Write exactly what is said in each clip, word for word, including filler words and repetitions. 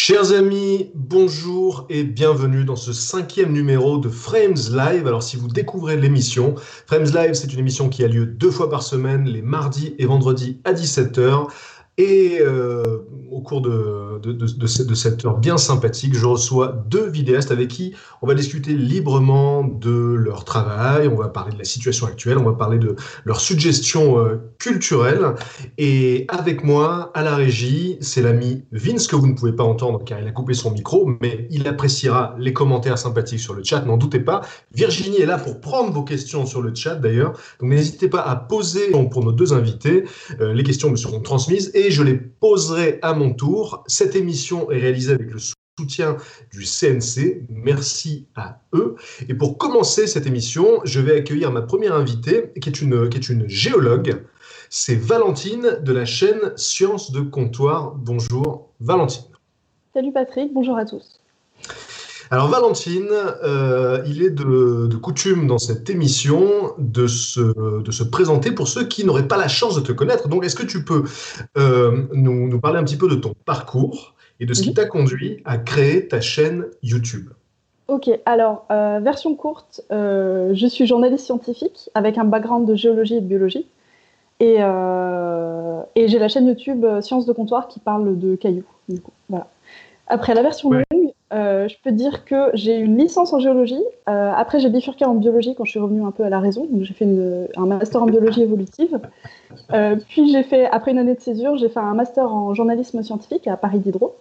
Chers amis, bonjour et bienvenue dans ce cinquième numéro de Frames Live. Alors si vous découvrez l'émission, Frames Live c'est une émission qui a lieu deux fois par semaine, les mardis et vendredis à dix-sept heures. Et euh, au cours de, de, de, de, cette, de cette heure bien sympathique, je reçois deux vidéastes avec qui on va discuter librement de leur travail, on va parler de la situation actuelle, on va parler de leurs suggestions euh, culturelles. Et avec moi, à la régie, c'est l'ami Vince, que vous ne pouvez pas entendre car il a coupé son micro, mais il appréciera les commentaires sympathiques sur le chat, n'en doutez pas. Virginie est là pour prendre vos questions sur le chat d'ailleurs, donc n'hésitez pas à poser pour nos deux invités. Euh, les questions me seront transmises et je les poserai à mon tour. Cette émission est réalisée avec le soutien du C N C. Merci à eux. Et pour commencer cette émission, je vais accueillir ma première invitée, qui est une, qui est une géologue. C'est Valentine de la chaîne Sciences de Comptoir. Bonjour Valentine. Salut Patrick, bonjour à tous. Alors Valentine, euh, il est de, de coutume dans cette émission de se, de se présenter pour ceux qui n'auraient pas la chance de te connaître. Donc est-ce que tu peux euh, nous, nous parler un petit peu de ton parcours et de ce qui Mhm. t'a conduit à créer ta chaîne YouTube? Ok, alors euh, version courte, euh, je suis journaliste scientifique avec un background de géologie et de biologie. Et, euh, et j'ai la chaîne YouTube euh, Sciences de Comptoir qui parle de cailloux. Du coup, voilà. Après la version Ouais. longue, euh, je peux dire que j'ai une licence en géologie. Euh, après, j'ai bifurqué en biologie quand je suis revenue un peu à la raison. Donc, j'ai fait une- un master en biologie évolutive. Euh, puis, j'ai fait, après une année de césure, j'ai fait un master en journalisme scientifique à Paris Diderot.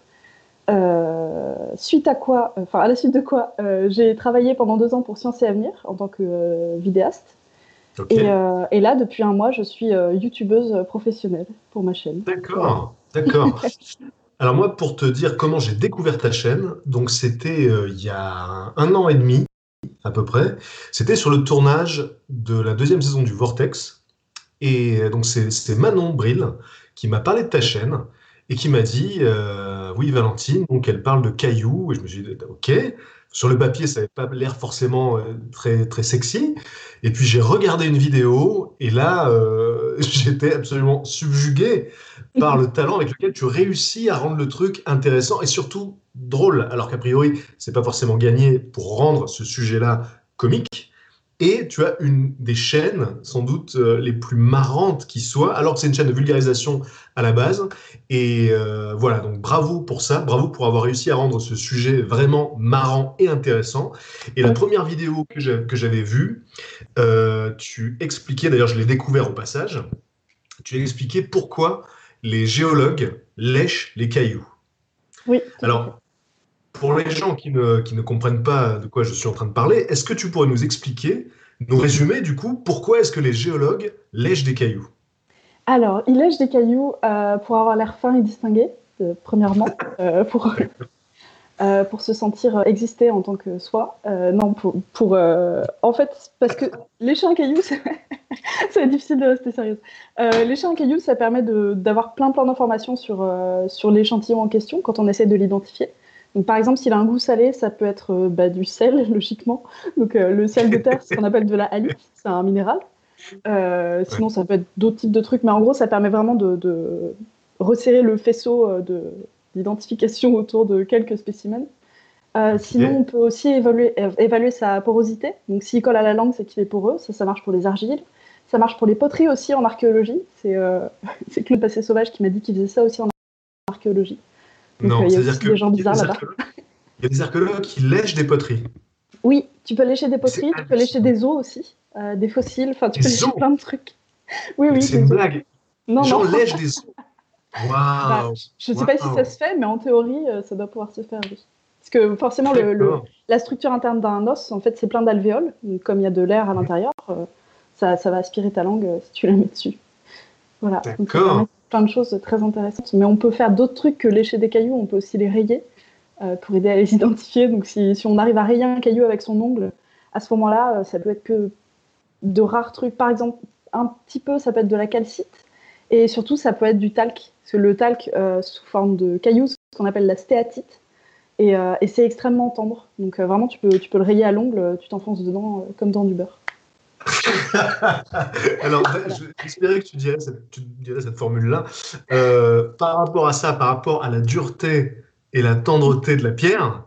Euh, suite à quoi, enfin à la suite de quoi, euh, j'ai travaillé pendant deux ans pour Sciences et Avenir en tant que euh, vidéaste. Ok, Et, euh, et là, depuis un mois, je suis euh, youtubeuse professionnelle pour ma chaîne. Voilà. d'accord, d'accord. Alors moi, pour te dire comment j'ai découvert ta chaîne, donc c'était euh, il y a un an et demi à peu près. C'était sur le tournage de la deuxième saison du Vortex. Et donc c'est c'est Manon Bril qui m'a parlé de ta chaîne et qui m'a dit euh, oui Valentine, donc elle parle de cailloux et je me suis dit ok. Sur le papier, ça n'avait pas l'air forcément euh, très très sexy. Et puis j'ai regardé une vidéo et là euh, j'étais absolument subjugué par le talent avec lequel tu réussis à rendre le truc intéressant et surtout drôle. Alors qu'a priori, c'est pas forcément gagné pour rendre ce sujet-là comique. Et tu as une des chaînes, sans doute euh, les plus marrantes qui soient, alors que c'est une chaîne de vulgarisation à la base. Et euh, voilà, donc bravo pour ça, bravo pour avoir réussi à rendre ce sujet vraiment marrant et intéressant. Et la première vidéo que j'ai- que j'avais vue, euh, tu expliquais, d'ailleurs je l'ai découvert au passage, tu expliquais pourquoi les géologues lèchent les cailloux. Oui, tout à fait. Alors, pour les gens qui ne, qui ne comprennent pas de quoi je suis en train de parler, est-ce que tu pourrais nous expliquer, nous résumer du coup, pourquoi est-ce que les géologues lèchent des cailloux? Alors, il lèche des cailloux euh, pour avoir l'air fin et distingué, euh, premièrement, euh, pour, euh, pour se sentir exister en tant que soi. Euh, non, pour, pour euh, en fait, parce que lécher un caillou, c'est c'est difficile de rester sérieuse. Euh, lécher un caillou, ça permet de- d'avoir plein plein d'informations sur, euh, sur l'échantillon en question quand on essaie de l'identifier. Donc, par exemple, s'il a un goût salé, ça peut être euh, bah, du sel, logiquement. Donc, euh, le sel de terre, c'est ce qu'on appelle de la halite, c'est un minéral. Euh, Ouais. sinon, ça peut être d'autres types de trucs, mais en gros, ça permet vraiment de, de resserrer le faisceau euh, de, d'identification autour de quelques spécimens. Euh, sinon, Ok. on peut aussi évaluer, euh, évaluer sa porosité. Donc, s'il colle à la langue, c'est qu'il est poreux. Ça, ça marche pour les argiles. Ça marche pour les poteries aussi en archéologie. C'est euh, c'est Claude Passé Sauvage qui m'a dit qu'il faisait ça aussi en archéologie. Donc, euh, Non, il y a c'est-à-dire aussi des qu'il gens y a bizarres des là-bas. archéologues, il y a des archéologues qui lèchent des poteries. Oui, tu peux lécher des Mais c'est poteries, tu peux lécher hallucinant. des os aussi, euh, des fossiles. Enfin, tu peux Des lécher os, plein de trucs. Oui, mais oui, c'est une des os. blague. Les Non, non. gens lèchent des os. Bah, Waouh, je ne sais pas si ça waouh. se fait, mais en théorie, euh, ça doit pouvoir se faire, oui. Parce que forcément, le, le- D'accord. la structure interne d'un os, en fait, c'est plein d'alvéoles. Donc, comme il y a de l'air à l'intérieur, euh, ça, ça va aspirer ta langue euh, si tu la mets dessus. Voilà, donc ça permet D'accord. plein de choses très intéressantes. Mais on peut faire d'autres trucs que lécher des cailloux, on peut aussi les rayer euh, pour aider à les identifier. Donc si, si on arrive à rayer un caillou avec son ongle, à ce moment-là, euh, ça peut être que de rares trucs. Par exemple, un petit peu, ça peut être de la calcite. Et surtout, ça peut être du talc. Parce que le talc, euh, sous forme de cailloux, c'est ce qu'on appelle la stéatite. Et, euh, et c'est extrêmement tendre. Donc euh, vraiment, tu peux, tu peux le rayer à l'ongle, tu t'enfonces dedans euh, comme dans du beurre. Alors, ben, Voilà. je- j'espérais que tu dirais cette, tu dirais cette formule-là. Euh, par rapport à ça, par rapport à la dureté et la tendreté de la pierre.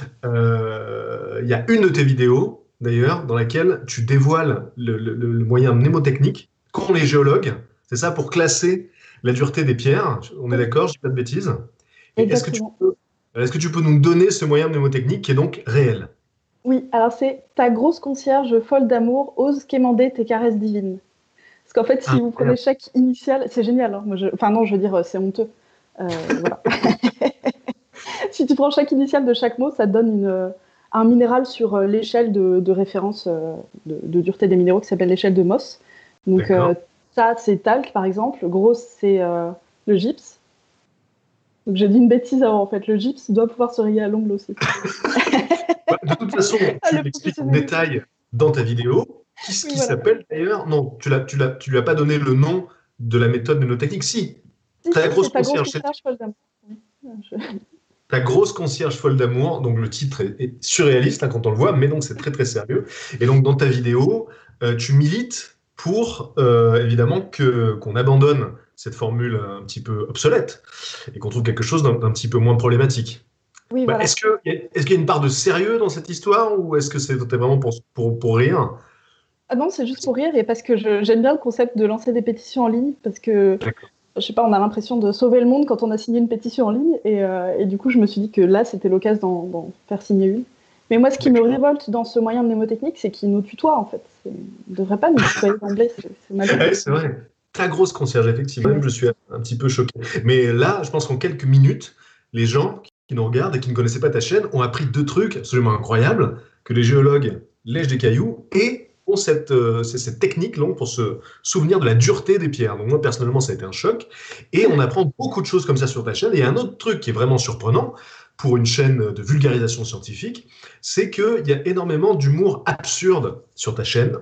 Euh, Il y a une de tes vidéos, d'ailleurs, dans laquelle tu dévoiles le, le- le moyen mnémotechnique qu'ont les géologues. C'est ça pour classer la dureté des pierres. On est Oui, d'accord, je dis pas de bêtises. Et est-ce que tu exactement. peux, est-ce que tu peux nous donner ce moyen mnémotechnique qui est donc réel? Oui, alors c'est ta grosse concierge folle d'amour ose quémander tes caresses divines. Parce qu'en fait, si vous prenez Incroyable. chaque initiale, c'est génial. Hein, moi, je... Enfin non, je veux dire, c'est honteux. Euh, voilà. Si tu prends chaque initiale de chaque mot, ça te donne une, euh, un minéral sur euh, l'échelle de, de référence euh, de, de dureté des minéraux qui s'appelle l'échelle de Mohs. Donc euh, D'accord. ça, c'est talc par exemple. Gros, c'est euh, le gypse. Donc j'ai dit une bêtise avant en fait. Le gypse doit pouvoir se rayer à l'ongle aussi. Bah, de toute façon, Ah, tu le l'expliques en professionnalisme. détail dans ta vidéo. Qu'est-ce Oui, qui voilà. s'appelle d'ailleurs? Non, tu l'as, tu l'as, tu lui as pas donné le nom de la méthode mnémotechnique. Si, Si, ta si, grosse c'est ta grosse concierge, c'est concierge folle d'amour. Oui. Je- Ta grosse concierge folle d'amour, donc le titre est, est surréaliste hein, quand on le voit, mais donc c'est très très sérieux. Et donc dans ta vidéo, euh, tu milites pour euh, évidemment que qu'on abandonne cette formule un petit peu obsolète et qu'on trouve quelque chose d'un d'un petit peu moins problématique. Oui, Bah, voilà. est-ce que est-ce qu'il y a une part de sérieux dans cette histoire ou est-ce que c'est t'es vraiment pour, pour, pour rire? Ah non, c'est juste pour rire et parce que je- j'aime bien le concept de lancer des pétitions en ligne parce que D'accord. je sais pas, on a l'impression de sauver le monde quand on a signé une pétition en ligne. Et, euh, et du coup, je me suis dit que là, c'était l'occasion d'en d'en faire signer une. Mais moi, ce qui me D'accord. révolte dans ce moyen mnémotechnique, c'est qu'il nous tutoie, en fait. C'est- Il ne devrait pas nous tutoyer d'emblée, c'est c'est mal vu. Ouais, c'est vrai. Ta grosse concierge, effectivement, même je suis un petit peu choqué. Mais là, je pense qu'en quelques minutes, les gens qui nous regardent et qui ne connaissaient pas ta chaîne ont appris deux trucs absolument incroyables, que les géologues lèchent des cailloux et ont cette, euh, c'est cette technique longue pour se souvenir de la dureté des pierres. Donc moi, personnellement, ça a été un choc. Et on apprend beaucoup de choses comme ça sur ta chaîne. Et il y a un autre truc qui est vraiment surprenant pour une chaîne de vulgarisation scientifique, c'est qu'il y a énormément d'humour absurde sur ta chaîne.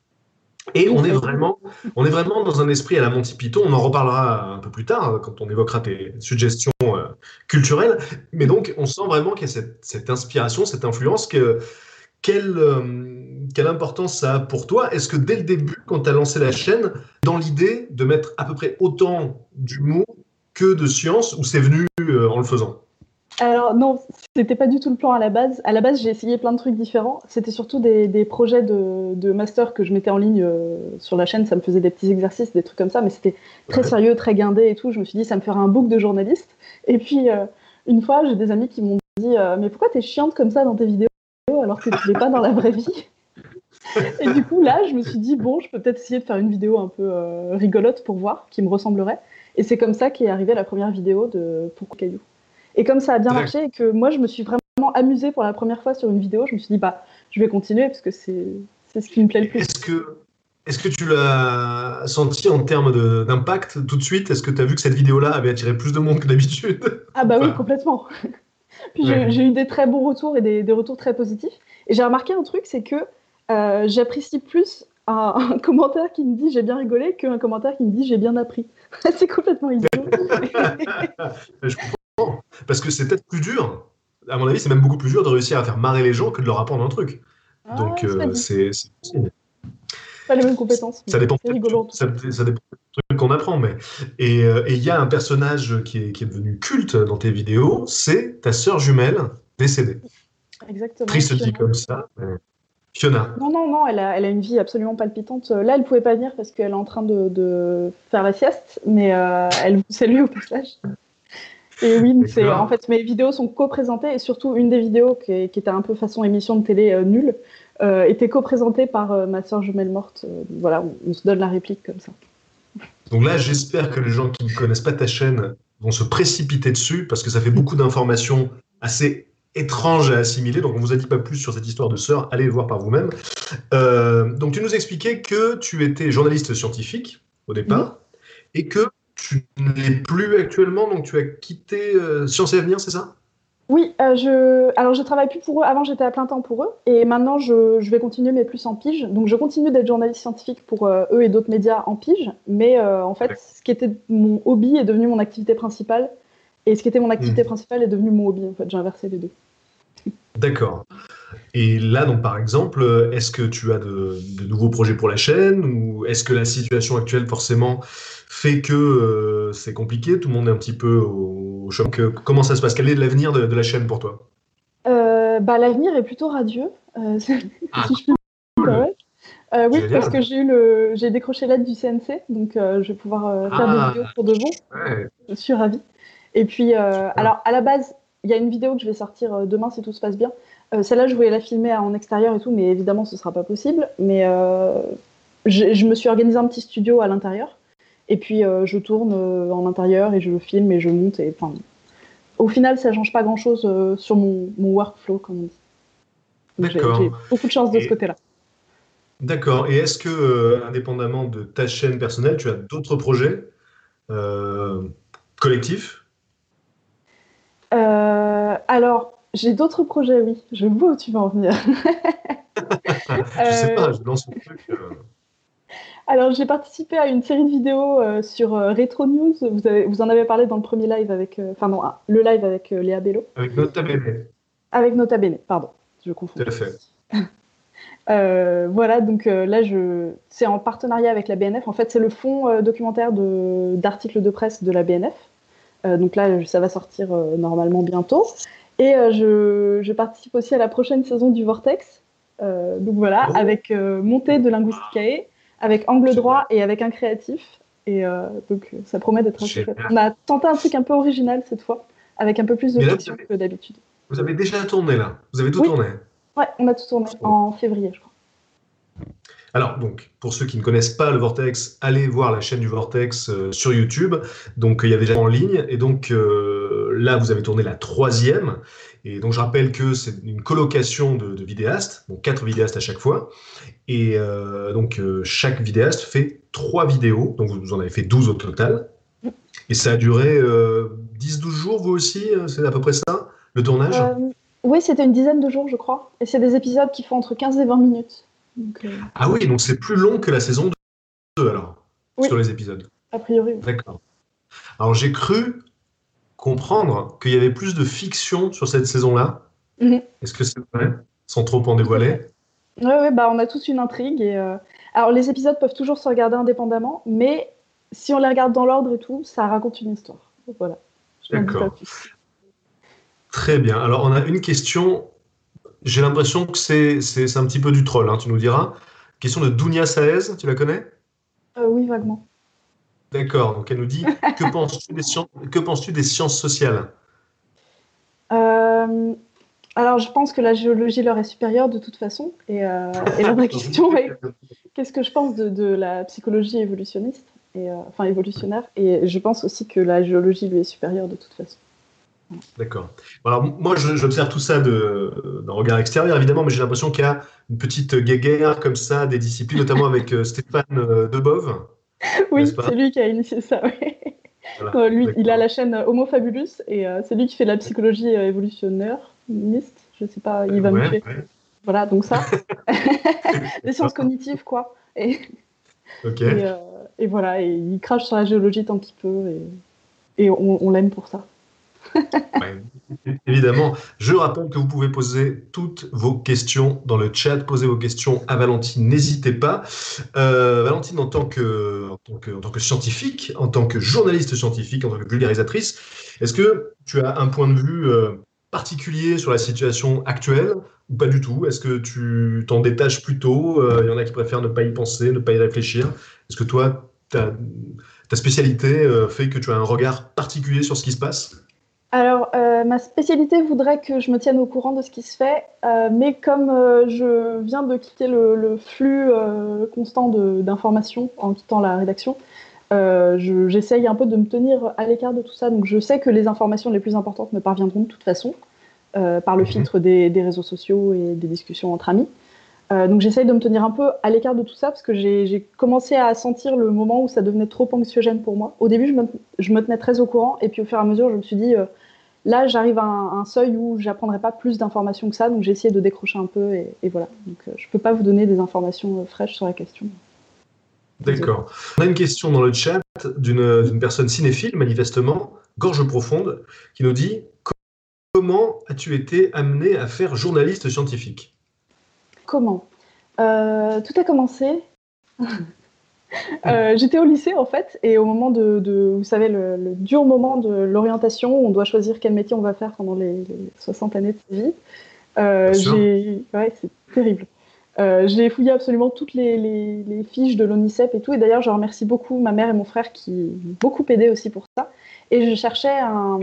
Et Oui, on est c'est vraiment, on est vraiment dans un esprit à la Monty Python. On en reparlera un peu plus tard hein, quand on évoquera tes suggestions euh, culturelles. Mais donc, on sent vraiment qu'il y a cette, cette inspiration, cette influence. Que, quelle, euh, quelle importance ça a pour toi? Est-ce que dès le début, quand tu as lancé la chaîne, dans l'idée de mettre à peu près autant d'humour que de science, ou c'est venu euh, en le faisant? Alors non, c'était pas du tout le plan à la base. À la base, j'ai essayé plein de trucs différents. C'était surtout des, des projets de, de master que je mettais en ligne euh, sur la chaîne. Ça me faisait des petits exercices, des trucs comme ça, mais c'était très Ouais. sérieux, très guindé et tout. Je me suis dit, ça me ferait un book de journaliste. Et puis, euh, une fois, j'ai des amis qui m'ont dit, euh, mais pourquoi t'es chiante comme ça dans tes vidéos alors que tu l'es pas dans la vraie vie? Et du coup, là, je me suis dit, bon, je peux peut-être essayer de faire une vidéo un peu euh, rigolote pour voir, qui me ressemblerait. Et c'est comme ça qu'est arrivée la première vidéo de Pourquoi Caillou. Et comme ça a bien D'accord. marché et que moi, je me suis vraiment amusée pour la première fois sur une vidéo, je me suis dit, bah, je vais continuer parce que c'est c'est ce qui me plaît le plus. Est-ce que, est-ce que tu l'as senti en termes de- d'impact tout de suite? Est-ce que tu as vu que cette vidéo-là avait attiré plus de monde que d'habitude? Ah Ou bah oui, pas? complètement. Puis j'ai Ouais. j'ai eu des très bons retours et des, des retours très positifs. Et j'ai remarqué un truc, c'est que euh, j'apprécie plus un, un commentaire qui me dit j'ai bien rigolé qu'un commentaire qui me dit j'ai bien appris. C'est complètement idiot. Je comprends. Parce que c'est peut-être plus dur. À mon avis, c'est même beaucoup plus dur de réussir à faire marrer les gens que de leur apprendre un truc. Ah, Donc, c'est pas euh, dit. c'est, c'est possible. Pas les mêmes compétences, Ça mais dépend c'est peut-être du- rigolo en tout ça, cas. ça dépend du truc qu'on apprend. Mais... Et euh, et il y a un personnage qui est, qui est devenu culte dans tes vidéos, c'est ta sœur jumelle décédée. Exactement, Triste dit Fiona. comme ça. mais- Fiona. Non, non, non, elle a, elle a une vie absolument palpitante. Là, elle pouvait pas venir parce qu'elle est en train de, de faire la sieste, mais euh, elle vous salue au passage. Et oui, c'est en D'accord. fait mes vidéos sont co-présentées et surtout une des vidéos qui, est- qui était un peu façon émission de télé euh, nulle euh, était co-présentée par euh, ma sœur jumelle morte. Euh, voilà, on, on se donne la réplique comme ça. Donc là, j'espère que les gens qui ne connaissent pas ta chaîne vont se précipiter dessus parce que ça fait beaucoup d'informations assez étranges à assimiler. Donc on vous a dit pas plus sur cette histoire de sœur, allez le voir par vous-même. Euh, donc tu nous expliquais que tu étais journaliste scientifique au Mhm. départ et que tu ne l'es plus actuellement, donc tu as quitté euh, Sciences et Avenir, c'est ça? Oui, euh, je alors je travaille plus pour eux. Avant, j'étais à plein temps pour eux et maintenant je, je vais continuer mais plus en pige. Donc je continue d'être journaliste scientifique pour euh, eux et d'autres médias en pige, mais euh, en fait, ce qui était mon hobby est devenu mon activité principale et ce qui était mon activité Hmm. principale est devenu mon hobby. En fait, j'ai inversé les deux. D'accord. Et là, donc, par exemple, euh, est-ce que tu as de, de nouveaux projets pour la chaîne ou est-ce que la situation actuelle, forcément, fait que euh, c'est compliqué? Tout le monde est un petit peu au, au choc. Euh, Comment ça se passe? Quel est l'avenir de, de la chaîne pour toi? Euh, bah, l'avenir est plutôt radieux, euh, Ah, si je puis me cool. permettre. Euh, oui, parce que Génial. j'ai eu le, j'ai décroché l'aide du C N C, donc euh, je vais pouvoir euh, faire des Ah, vidéos pour de bon. ouais, Je suis ravie. Et puis, euh, super. alors à la base, il y a une vidéo que je vais sortir euh, demain si tout se passe bien. Euh, celle-là, je voulais la filmer en extérieur et tout, mais évidemment, ce sera pas possible. Mais euh, je, je me suis organisé un petit studio à l'intérieur. Et puis, euh, je tourne euh, en intérieur et je filme et je monte. Et, enfin, au final, ça change pas grand-chose euh, sur mon, mon workflow, comme on dit. Donc, j'ai j'ai D'accord. beaucoup de chance de ce Et côté-là. d'accord. Et est-ce que, euh, indépendamment de ta chaîne personnelle, tu as d'autres projets euh, collectifs? Euh, alors, j'ai d'autres projets, oui. Je vois où tu vas en venir. Je sais Euh, pas, je lance le truc. euh, Alors, j'ai participé à une série de vidéos euh, sur euh, Retro News. Vous, avez, vous en avez parlé dans le premier live avec, euh, enfin non, ah, le live avec euh, Léa Bello, avec Nota Bene. avec Nota Bene, pardon, je confonds Tout à toujours. fait. Euh, voilà, donc euh, là, je, c'est en partenariat avec la B N F. En fait, c'est le fonds euh, documentaire de, d'articles de presse de la B N F. Euh, donc là, ça va sortir euh, normalement bientôt. Et euh, je, je participe aussi à la prochaine saison du Vortex. Euh, donc voilà, Oh, avec euh, montée de Linguisticae, avec angle droit génial. et avec un créatif. Et euh, donc euh, ça promet d'être assez chouette. Génial. On a tenté un truc un peu original cette fois, avec un peu plus de Mais là, vous fiction avez, que d'habitude. vous avez déjà tourné, là. Vous avez tout Oui, tourné. ouais, on a tout tourné en février, je crois. Alors, donc, pour ceux qui ne connaissent pas le Vortex, allez voir la chaîne du Vortex euh, sur YouTube. Donc, il y a déjà en ligne. Et donc, euh, là, vous avez tourné la troisième. Et donc, je rappelle que c'est une colocation de, de vidéastes, donc quatre vidéastes à chaque fois. Et euh, donc, euh, chaque vidéaste fait trois vidéos. Donc, vous en avez fait douze au total. Et ça a duré euh, dix douze jours, vous aussi, euh, c'est à peu près ça, le tournage? Euh, oui, c'était une dizaine de jours, je crois. Et c'est des épisodes qui font entre quinze et vingt minutes. Donc, euh, Ah oui, donc c'est plus long que la saison deux alors, oui, sur les épisodes. a priori, oui. D'accord. Alors j'ai cru comprendre qu'il y avait plus de fiction sur cette saison-là. Mhm, Est-ce que c'est vrai? Sans trop en tout à fait. dévoiler. Ouais, ouais, bah, on a tous une intrigue. Et, euh, alors, les épisodes peuvent toujours se regarder indépendamment, mais si on les regarde dans l'ordre et tout, ça raconte une histoire. Donc, voilà, je n'en dis pas D'accord. plus. Très bien. Alors on a une question. J'ai l'impression que c'est c'est c'est un petit peu du troll, hein, tu nous diras. Question de Dounia Saez, tu la connais? Euh, oui, vaguement. D'accord. Donc elle nous dit, que penses-tu des sciences, que penses-tu des sciences sociales? Euh, alors, je pense que la géologie leur est supérieure de toute façon. Et, euh, et la vraie Dans une question est minute. qu'est-ce que je pense de, de la psychologie évolutionniste et, euh, enfin évolutionnaire. Et je pense aussi que la géologie lui est supérieure de toute façon. D'accord. Alors, moi, je- j'observe tout ça de- d'un regard extérieur, évidemment, mais j'ai l'impression qu'il y a une petite guéguerre comme ça des disciplines, notamment avec euh, Stéphane euh, Debove, n'est-ce Oui, pas? c'est lui qui a initié ça. Oui. Voilà, Non, lui, il a d'accord. la chaîne Homo Fabulus et euh, c'est lui qui fait la psychologie euh, évolutionniste. Je sais pas, il Euh, va me Ouais, tuer. ouais. Voilà, donc ça. Des sciences D'accord. cognitives, quoi. Et, Ok. et, euh, et voilà, et il crache sur la géologie tant qu'il peut et, et on, on l'aime pour ça. Ouais, évidemment. Je rappelle que vous pouvez poser toutes vos questions dans le chat. Posez vos questions à Valentine, n'hésitez pas. Euh, Valentine, en tant que, en tant que, en tant que scientifique, en tant que journaliste scientifique, en tant que vulgarisatrice, est-ce que tu as un point de vue euh, particulier sur la situation actuelle ou pas du tout? Est-ce que tu t'en détaches plutôt? Euh, Il y en a qui préfèrent ne pas y penser, ne pas y réfléchir. Est-ce que toi, ta, ta spécialité euh, fait que tu as un regard particulier sur ce qui se passe? Alors, euh, ma spécialité voudrait que je me tienne au courant de ce qui se fait, euh, mais comme euh, je viens de quitter le, le flux euh, constant de- d'informations en quittant la rédaction, euh, je- j'essaye un peu de me tenir à l'écart de tout ça. Donc, je sais que les informations les plus importantes me parviendront de toute façon, euh, par le Mhm. filtre des, des réseaux sociaux et des discussions entre amis. Euh, donc, j'essaye de me tenir un peu à l'écart de tout ça parce que j'ai j'ai commencé à sentir le moment où ça devenait trop anxiogène pour moi. Au début, je me, je me tenais très au courant, et puis au fur et à mesure, je me suis dit. euh, Là, j'arrive à un, un seuil où j'apprendrai pas plus d'informations que ça, donc j'ai essayé de décrocher un peu et, et voilà. Donc euh, je peux pas vous donner des informations euh, fraîches sur la question. Désolée. D'accord. On a une question dans le chat d'une d'une personne cinéphile, manifestement, gorge profonde, qui nous dit comment as-tu été amené à faire journaliste scientifique? Comment? Euh, tout a commencé. Euh, j'étais au lycée en fait, et au moment de, de vous savez, le, le dur moment de l'orientation, où on doit choisir quel métier on va faire pendant les, les soixante années de sa vie, Bien euh, sûr. j'ai... Ouais, c'est terrible. Euh, j'ai fouillé absolument toutes les, les, les fiches de l'ONICEP et tout, et d'ailleurs je remercie beaucoup ma mère et mon frère qui m'ont beaucoup aidé aussi pour ça. Et je cherchais un,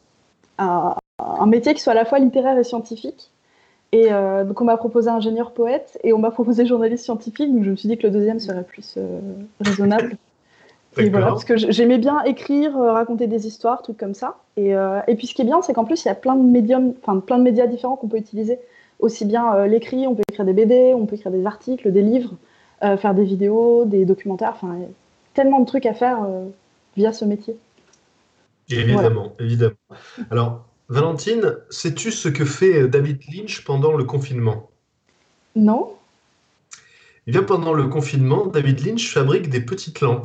un, un métier qui soit à la fois littéraire et scientifique. Et euh, donc on m'a proposé ingénieur poète et on m'a proposé journaliste scientifique, donc je me suis dit que le deuxième serait plus euh, raisonnable. Et voilà, parce D'accord. que j'aimais bien écrire, euh, raconter des histoires, trucs comme ça. Et, euh, et puis ce qui est bien, c'est qu'en plus il y a plein de médiums, enfin plein de médias différents qu'on peut utiliser. Aussi bien euh, l'écrit, on peut écrire des B D, on peut écrire des articles, des livres, euh, faire des vidéos, des documentaires. Enfin, il y a tellement de trucs à faire euh, via ce métier. Voilà. Évidemment, évidemment. Alors, Valentine, sais-tu ce que fait David Lynch pendant le confinement? Non? Eh bien, pendant le confinement, David Lynch fabrique des petites lampes.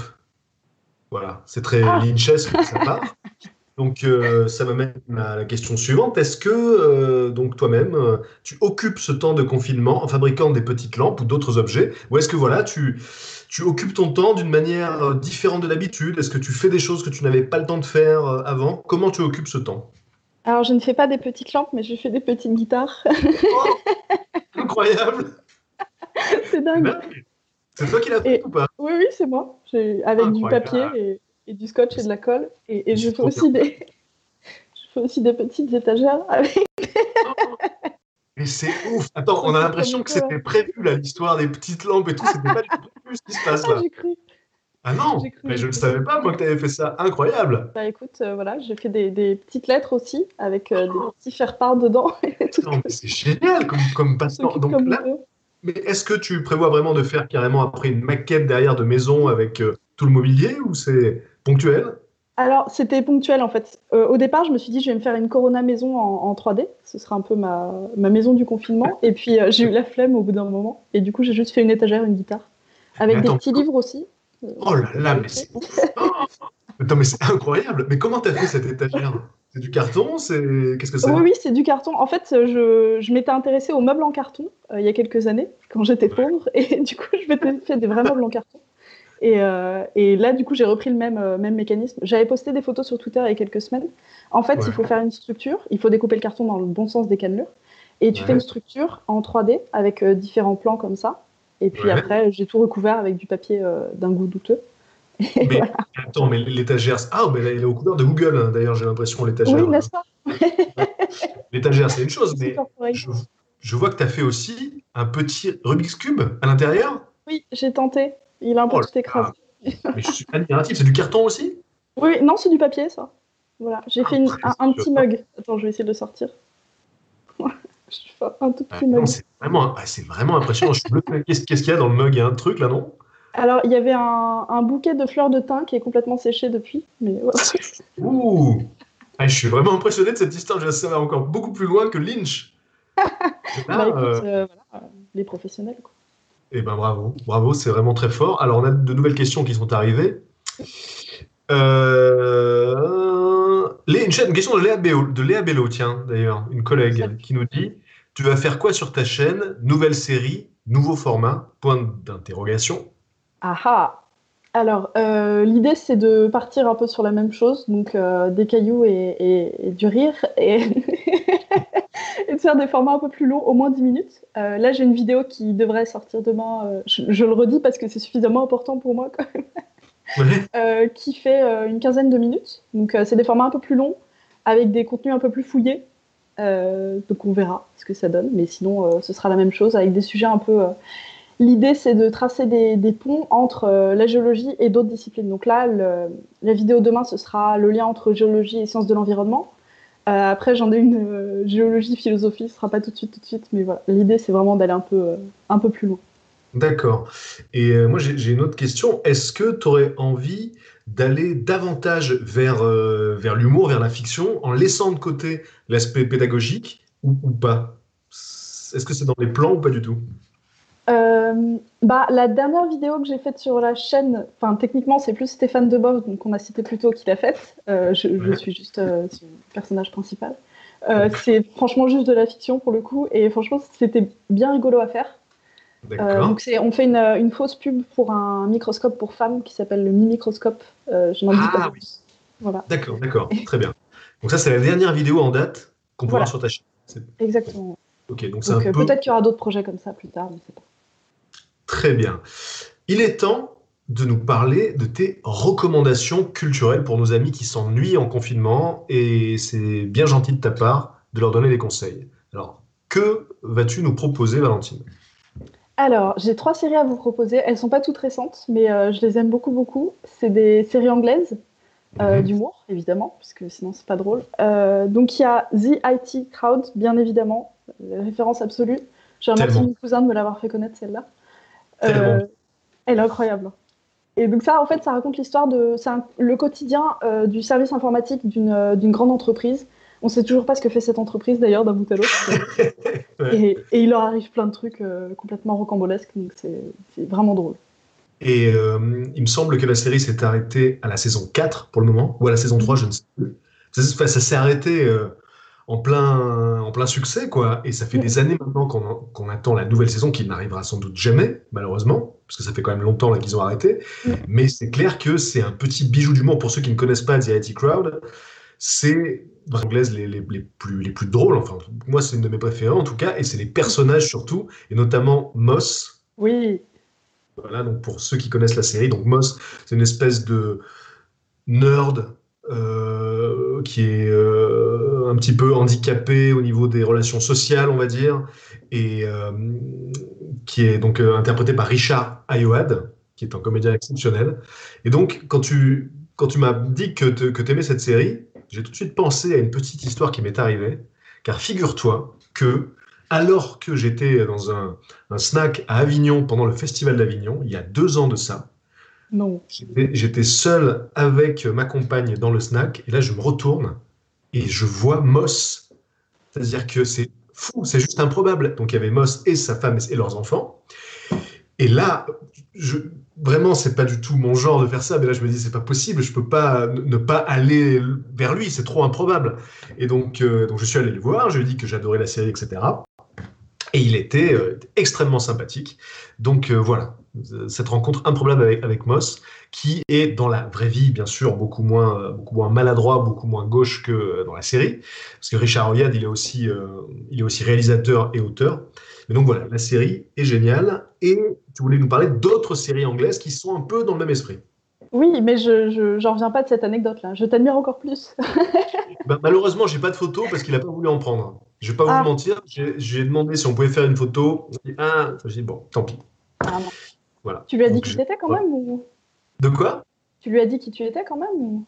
Voilà, c'est très Ah, lynchesque de sa part. Donc, euh, ça m'amène à la question suivante. Est-ce que, euh, donc toi-même, euh, tu occupes ce temps de confinement en fabriquant des petites lampes ou d'autres objets? Ou est-ce que, voilà, tu, tu occupes ton temps d'une manière euh, différente de l'habitude? Est-ce que tu fais des choses que tu n'avais pas le temps de faire euh, avant? Comment tu occupes ce temps? alors je ne fais pas des petites lampes, mais je fais des petites guitares. Oh, incroyable! C'est C'est dingue. dingue! C'est toi qui l'as fait Et ou pas? oui, oui, c'est moi. J'ai- Avec du papier Incroyable! et, et du scotch Mais et de c'est la colle. Et, et mais je c'est fais trop bien. aussi des, je fais aussi des petites étagères avec Oh, mais c'est ouf! Attends, un on a petit l'impression que tramonteur. c'était prévu, là, l'histoire des petites lampes et tout. C'était pas du tout prévu ce qui se passe Ah, là. j'ai cru, Ah j'ai non! cru, Mais j'ai je ne cru. savais pas, moi, que tu avais fait ça. Incroyable! Bah écoute, euh, voilà, j'ai fait des, des petites lettres aussi avec euh, des petits faire-part dedans et des trucs Non, mais comme c'est ça. génial comme, comme On passe-temps. s'occupe Donc comme on là, peut. mais est-ce que tu prévois vraiment de faire carrément après une maquette derrière de maison avec euh, tout le mobilier ou c'est ponctuel? Alors, c'était ponctuel en fait. Euh, au départ, je me suis dit, je vais me faire une Corona maison en, en trois D. Ce sera un peu ma, ma maison du confinement. Et puis, euh, j'ai eu la flemme au bout d'un moment. Et du coup, j'ai juste fait une étagère, une guitare. Mais Avec des attends, petits livres aussi, euh, oh là que là, j'ai mais écrits. c'est ouf! Oh, attends, mais c'est incroyable! Mais comment t'as fait cette étagère? C'est du carton? C'est qu'est-ce que c'est? Oui, oui, c'est du carton. En fait, je, je m'étais intéressée aux meubles en carton euh, il y a quelques années, quand j'étais Ouais. pauvre. Et du coup, je m'étais fait des vrais meubles en carton. Et, euh, et là, du coup, j'ai repris le même, euh, même mécanisme. J'avais posté des photos sur Twitter il y a quelques semaines. En fait, il faut Ouais. faire une structure. Il faut découper le carton dans le bon sens des cannelures. Et tu fais une Ouais. structure en trois D avec euh, différents plans comme ça. Et puis Ouais. après, j'ai tout recouvert avec du papier euh, d'un goût douteux. Et Mais voilà. attends, mais l'étagère, c'est- ah, mais elle est aux couleurs de Google, hein, d'ailleurs, j'ai l'impression, Oui, l'étagère là. n'est-ce pas? Ouais. L'étagère, c'est une chose, C'est mais corporate. je, je vois que tu as fait aussi un petit Rubik's Cube à l'intérieur. Oui, j'ai tenté. Il a un peu Oh là tout écrasé. là, mais je suis admiratif. C'est du carton aussi? Oui, non, c'est du papier, ça. Voilà. J'ai fait une- un, un petit Impressionnant. mug. Attends, je vais essayer de le sortir. Je fais un tout Ah, petit non, mug. c'est vraiment, ah, c'est vraiment impressionnant. Je suis bluffé. Qu'est-ce qu'est-ce qu'il y a dans le mug? Il y a un truc là, non? Alors, il y avait un, un bouquet de fleurs de thym qui est complètement séché depuis, mais voilà. Ouh! Ah, je suis vraiment impressionné de cette histoire. Je ça va encore beaucoup plus loin que Lynch. Et Bah là, écoute, euh, euh, voilà, euh, les professionnels, quoi. eh ben bravo, bravo, c'est vraiment très fort. Alors, on a de nouvelles questions qui sont arrivées. Euh... Lé- Une, chaîne- une question de Léa Bello, de Léa Bello, tiens, d'ailleurs, une collègue, Salut. qui nous dit, tu vas faire quoi sur ta chaîne? Nouvelle série, nouveau format, point d'interrogation. Ah ah! Alors, euh, l'idée, c'est de partir un peu sur la même chose, donc euh, des cailloux et, et- et du rire, et, et de faire des formats un peu plus longs, au moins dix minutes. Euh, là, j'ai une vidéo qui devrait sortir demain, euh, je, je le redis parce que c'est suffisamment important pour moi, quoi, Ouais. euh, qui fait euh, une quinzaine de minutes. Donc, euh, c'est des formats un peu plus longs, avec des contenus un peu plus fouillés. Euh, donc, on verra ce que ça donne, mais sinon, euh, ce sera la même chose, avec des sujets un peu... euh, L'idée, c'est de tracer des, des ponts entre euh, la géologie et d'autres disciplines. Donc là, le- la vidéo demain, ce sera le lien entre géologie et sciences de l'environnement. Euh, après, j'en ai une euh, géologie, philosophie, ce sera pas tout de suite, tout de suite, mais voilà. L'idée, c'est vraiment d'aller un peu, euh, un peu plus loin. D'accord. Et euh, moi, j'ai j'ai une autre question. Est-ce que tu aurais envie d'aller davantage vers, euh, vers l'humour, vers la fiction, en laissant de côté l'aspect pédagogique ou, ou pas? Est-ce que c'est dans les plans ou pas du tout? Euh, bah, la dernière vidéo que j'ai faite sur la chaîne, enfin techniquement c'est plus Stéphane Debove, donc on a cité plus tôt qui l'a faite. Euh, je, je Ouais. suis juste euh, son personnage principal. Euh, D'accord. c'est franchement juste de la fiction pour le coup, et franchement c'était bien rigolo à faire. Euh, D'accord. donc c'est, on fait une, une fausse pub pour un microscope pour femmes qui s'appelle le Mi Microscope. Euh, je n'en dis pas Ah oui. plus. Voilà. D'accord, d'accord. Très bien. Donc ça, c'est la dernière vidéo en date qu'on peut voir Voilà, sur ta chaîne. C'est- bon. exactement. Ok, donc c'est un Donc euh, peu peut-être qu'il y aura d'autres projets comme ça plus tard, on ne sait pas. très bien. Il est temps de nous parler de tes recommandations culturelles pour nos amis qui s'ennuient en confinement et c'est bien gentil de ta part de leur donner des conseils. Alors, que vas-tu nous proposer, Valentine? Alors, j'ai trois séries à vous proposer. Elles sont pas toutes récentes, mais euh, je les aime beaucoup, beaucoup. C'est des séries anglaises, euh, Mhm. d'humour, évidemment, parce que sinon c'est pas drôle. Euh, donc il y a The I T Crowd, bien évidemment, euh, référence absolue. Je remercie Tellement, mon cousin de me l'avoir fait connaître celle-là. tellement. Euh, Elle est incroyable. Et donc ça, en fait, ça raconte l'histoire de c'est un- le quotidien euh, du service informatique d'une euh, d'une grande entreprise. On sait toujours pas ce que fait cette entreprise d'ailleurs d'un bout à l'autre. Ouais. Et, et il leur arrive plein de trucs euh, complètement rocambolesques, donc c'est c'est vraiment drôle. Et euh, il me semble que la série s'est arrêtée à la saison quatre pour le moment, ou à la saison trois, Mhm. je ne sais plus. Ça, ça- ça s'est arrêté euh, en plein, en plein succès, quoi. Et ça fait Mhm. des années maintenant qu'on qu'on attend la nouvelle saison qui n'arrivera sans doute jamais, malheureusement, parce que ça fait quand même longtemps là qu'ils ont arrêté. Mhm. Mais c'est clair que c'est un petit bijou d'humour pour ceux qui ne connaissent pas The I T Crowd. C'est dans les anglaises les, les, les plus, les plus drôles, enfin, moi c'est une de mes préférées en tout cas, et c'est les personnages surtout, et notamment Moss. Oui, Voilà, donc pour ceux qui connaissent la série, donc Moss, c'est une espèce de nerd euh, qui est euh, un petit peu handicapé au niveau des relations sociales, on va dire, et euh, qui est donc euh, interprété par Richard Ayoade, qui est un comédien exceptionnel. Et donc, quand tu, quand tu m'as dit que, te, que tu aimais cette série, j'ai tout de suite pensé à une petite histoire qui m'est arrivée, car figure-toi que, alors que j'étais dans un, un snack à Avignon pendant le Festival d'Avignon, il y a deux ans de ça, non. J'étais j'étais seul avec ma compagne dans le snack, et là je me retourne et je vois Moss. C'est-à-dire que c'est fou, c'est juste improbable. Donc il y avait Moss et sa femme et leurs enfants. Et là, je, vraiment, c'est pas du tout mon genre de faire ça, mais là je me dis, c'est pas possible, je peux pas ne ne pas aller vers lui, c'est trop improbable. Et donc, euh, donc je suis allé le voir, je lui ai dit que j'adorais la série, et cetera. Et il était euh, extrêmement sympathique. Donc euh, voilà, cette rencontre improbable avec, avec Moss, qui est dans la vraie vie, bien sûr, beaucoup moins, euh, beaucoup moins maladroit, beaucoup moins gauche que euh, dans la série. Parce que Richard Oyad, il est aussi, euh, il est aussi réalisateur et auteur. Mais donc voilà, la série est géniale. Et tu voulais nous parler d'autres séries anglaises qui sont un peu dans le même esprit. Oui, mais je, je, j'en reviens pas de cette anecdote-là. Je t'admire encore plus. Ben, malheureusement, j'ai pas de photo parce qu'il a pas voulu en prendre. Je vais pas vous Ah, mentir, j'ai j'ai demandé si on pouvait faire une photo. Il dit, ah, j'ai dit, bon, tant pis. ah non. Voilà. Tu lui as dit Donc, qui j'ai- t'étais quand même ou... De quoi? Tu lui as dit qui tu étais quand même ou...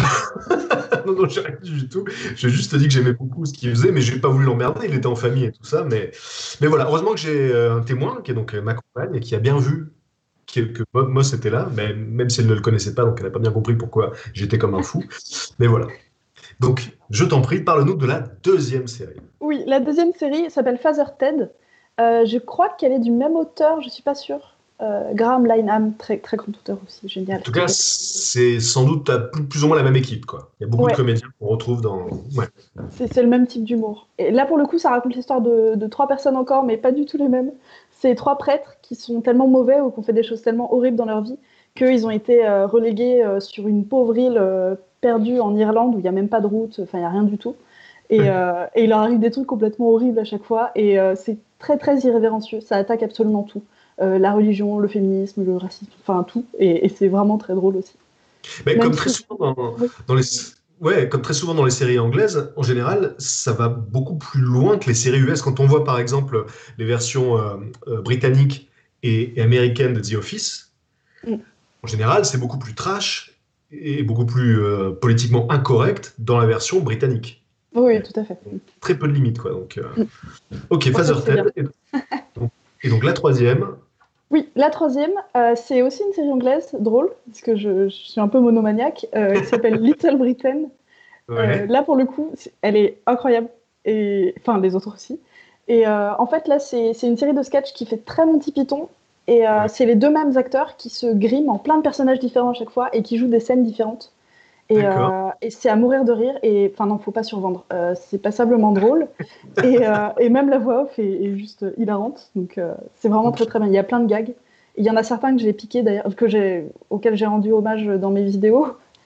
Non, non, j'ai rien dit du tout. J'ai juste dit que j'aimais beaucoup ce qu'il faisait, mais j'ai pas voulu l'emmerder. Il était en famille et tout ça. Mais, mais voilà, heureusement que j'ai euh, un témoin qui est donc euh, ma compagne et qui a bien vu que, que Mo- Moss était là, mais même si elle ne le connaissait pas, donc elle n'a pas bien compris pourquoi j'étais comme un fou. Mais voilà. Donc, je t'en prie, parle-nous de la deuxième série. Oui, la deuxième série s'appelle Father Ted. Euh, je crois qu'elle est du même auteur, je suis pas sûre. Euh, Graham Linehan, très, très grand auteur aussi, En génial. tout cas, c'est sans doute à plus, plus ou moins la même équipe, quoi. Il y a beaucoup de Ouais, comédiens qu'on retrouve dans. Ouais. c'est c'est le même type d'humour. Et là, pour le coup, ça raconte l'histoire de, de trois personnes encore, mais pas du tout les mêmes. C'est trois prêtres qui sont tellement mauvais ou qui ont fait des choses tellement horribles dans leur vie qu'ils ont été euh, relégués euh, sur une pauvre île euh, perdue en Irlande où il n'y a même pas de route, enfin, il n'y a rien du tout. Et, euh, et il leur arrive des trucs complètement horribles à chaque fois. Et euh, c'est très, très irrévérencieux. Ça attaque absolument tout. Euh, la religion, le féminisme, le racisme, enfin tout. Et, et c'est vraiment très drôle aussi. Mais Même comme très si... souvent dans, Oui, dans les, ouais, comme très souvent dans les séries anglaises, en général, ça va beaucoup plus loin que les séries U S. Quand on voit par exemple les versions euh, euh, britanniques et, et américaines de The Office, mm. en général, c'est beaucoup plus trash et beaucoup plus euh, politiquement incorrect dans la version britannique. Oui, tout à fait. Donc, très peu de limites, quoi. Donc, euh, Mm. ok, Pour ça que Father c'est bien. Ted. Et donc, et donc la troisième. Oui, la troisième, euh, c'est aussi une série anglaise drôle, parce que je, je suis un peu monomaniaque, euh, qui s'appelle Little Britain. Euh, Ouais. là, pour le coup, c'est- elle est incroyable, et enfin les autres aussi. Et euh, en fait, là, c'est c'est une série de sketchs qui fait très Monty Python, et euh, Ouais. c'est les deux mêmes acteurs qui se griment en plein de personnages différents à chaque fois et qui jouent des scènes différentes. Et, D'accord. euh, et c'est à mourir de rire. Et enfin, non, faut pas survendre. Euh, c'est passablement drôle. Et, euh, et même la voix off est, est juste hilarante. Donc, euh, c'est vraiment très Ok. très bien. Il y a plein de gags. Il y en a certains que j'ai piqués d'ailleurs, que j'ai, auxquels j'ai rendu hommage dans mes vidéos.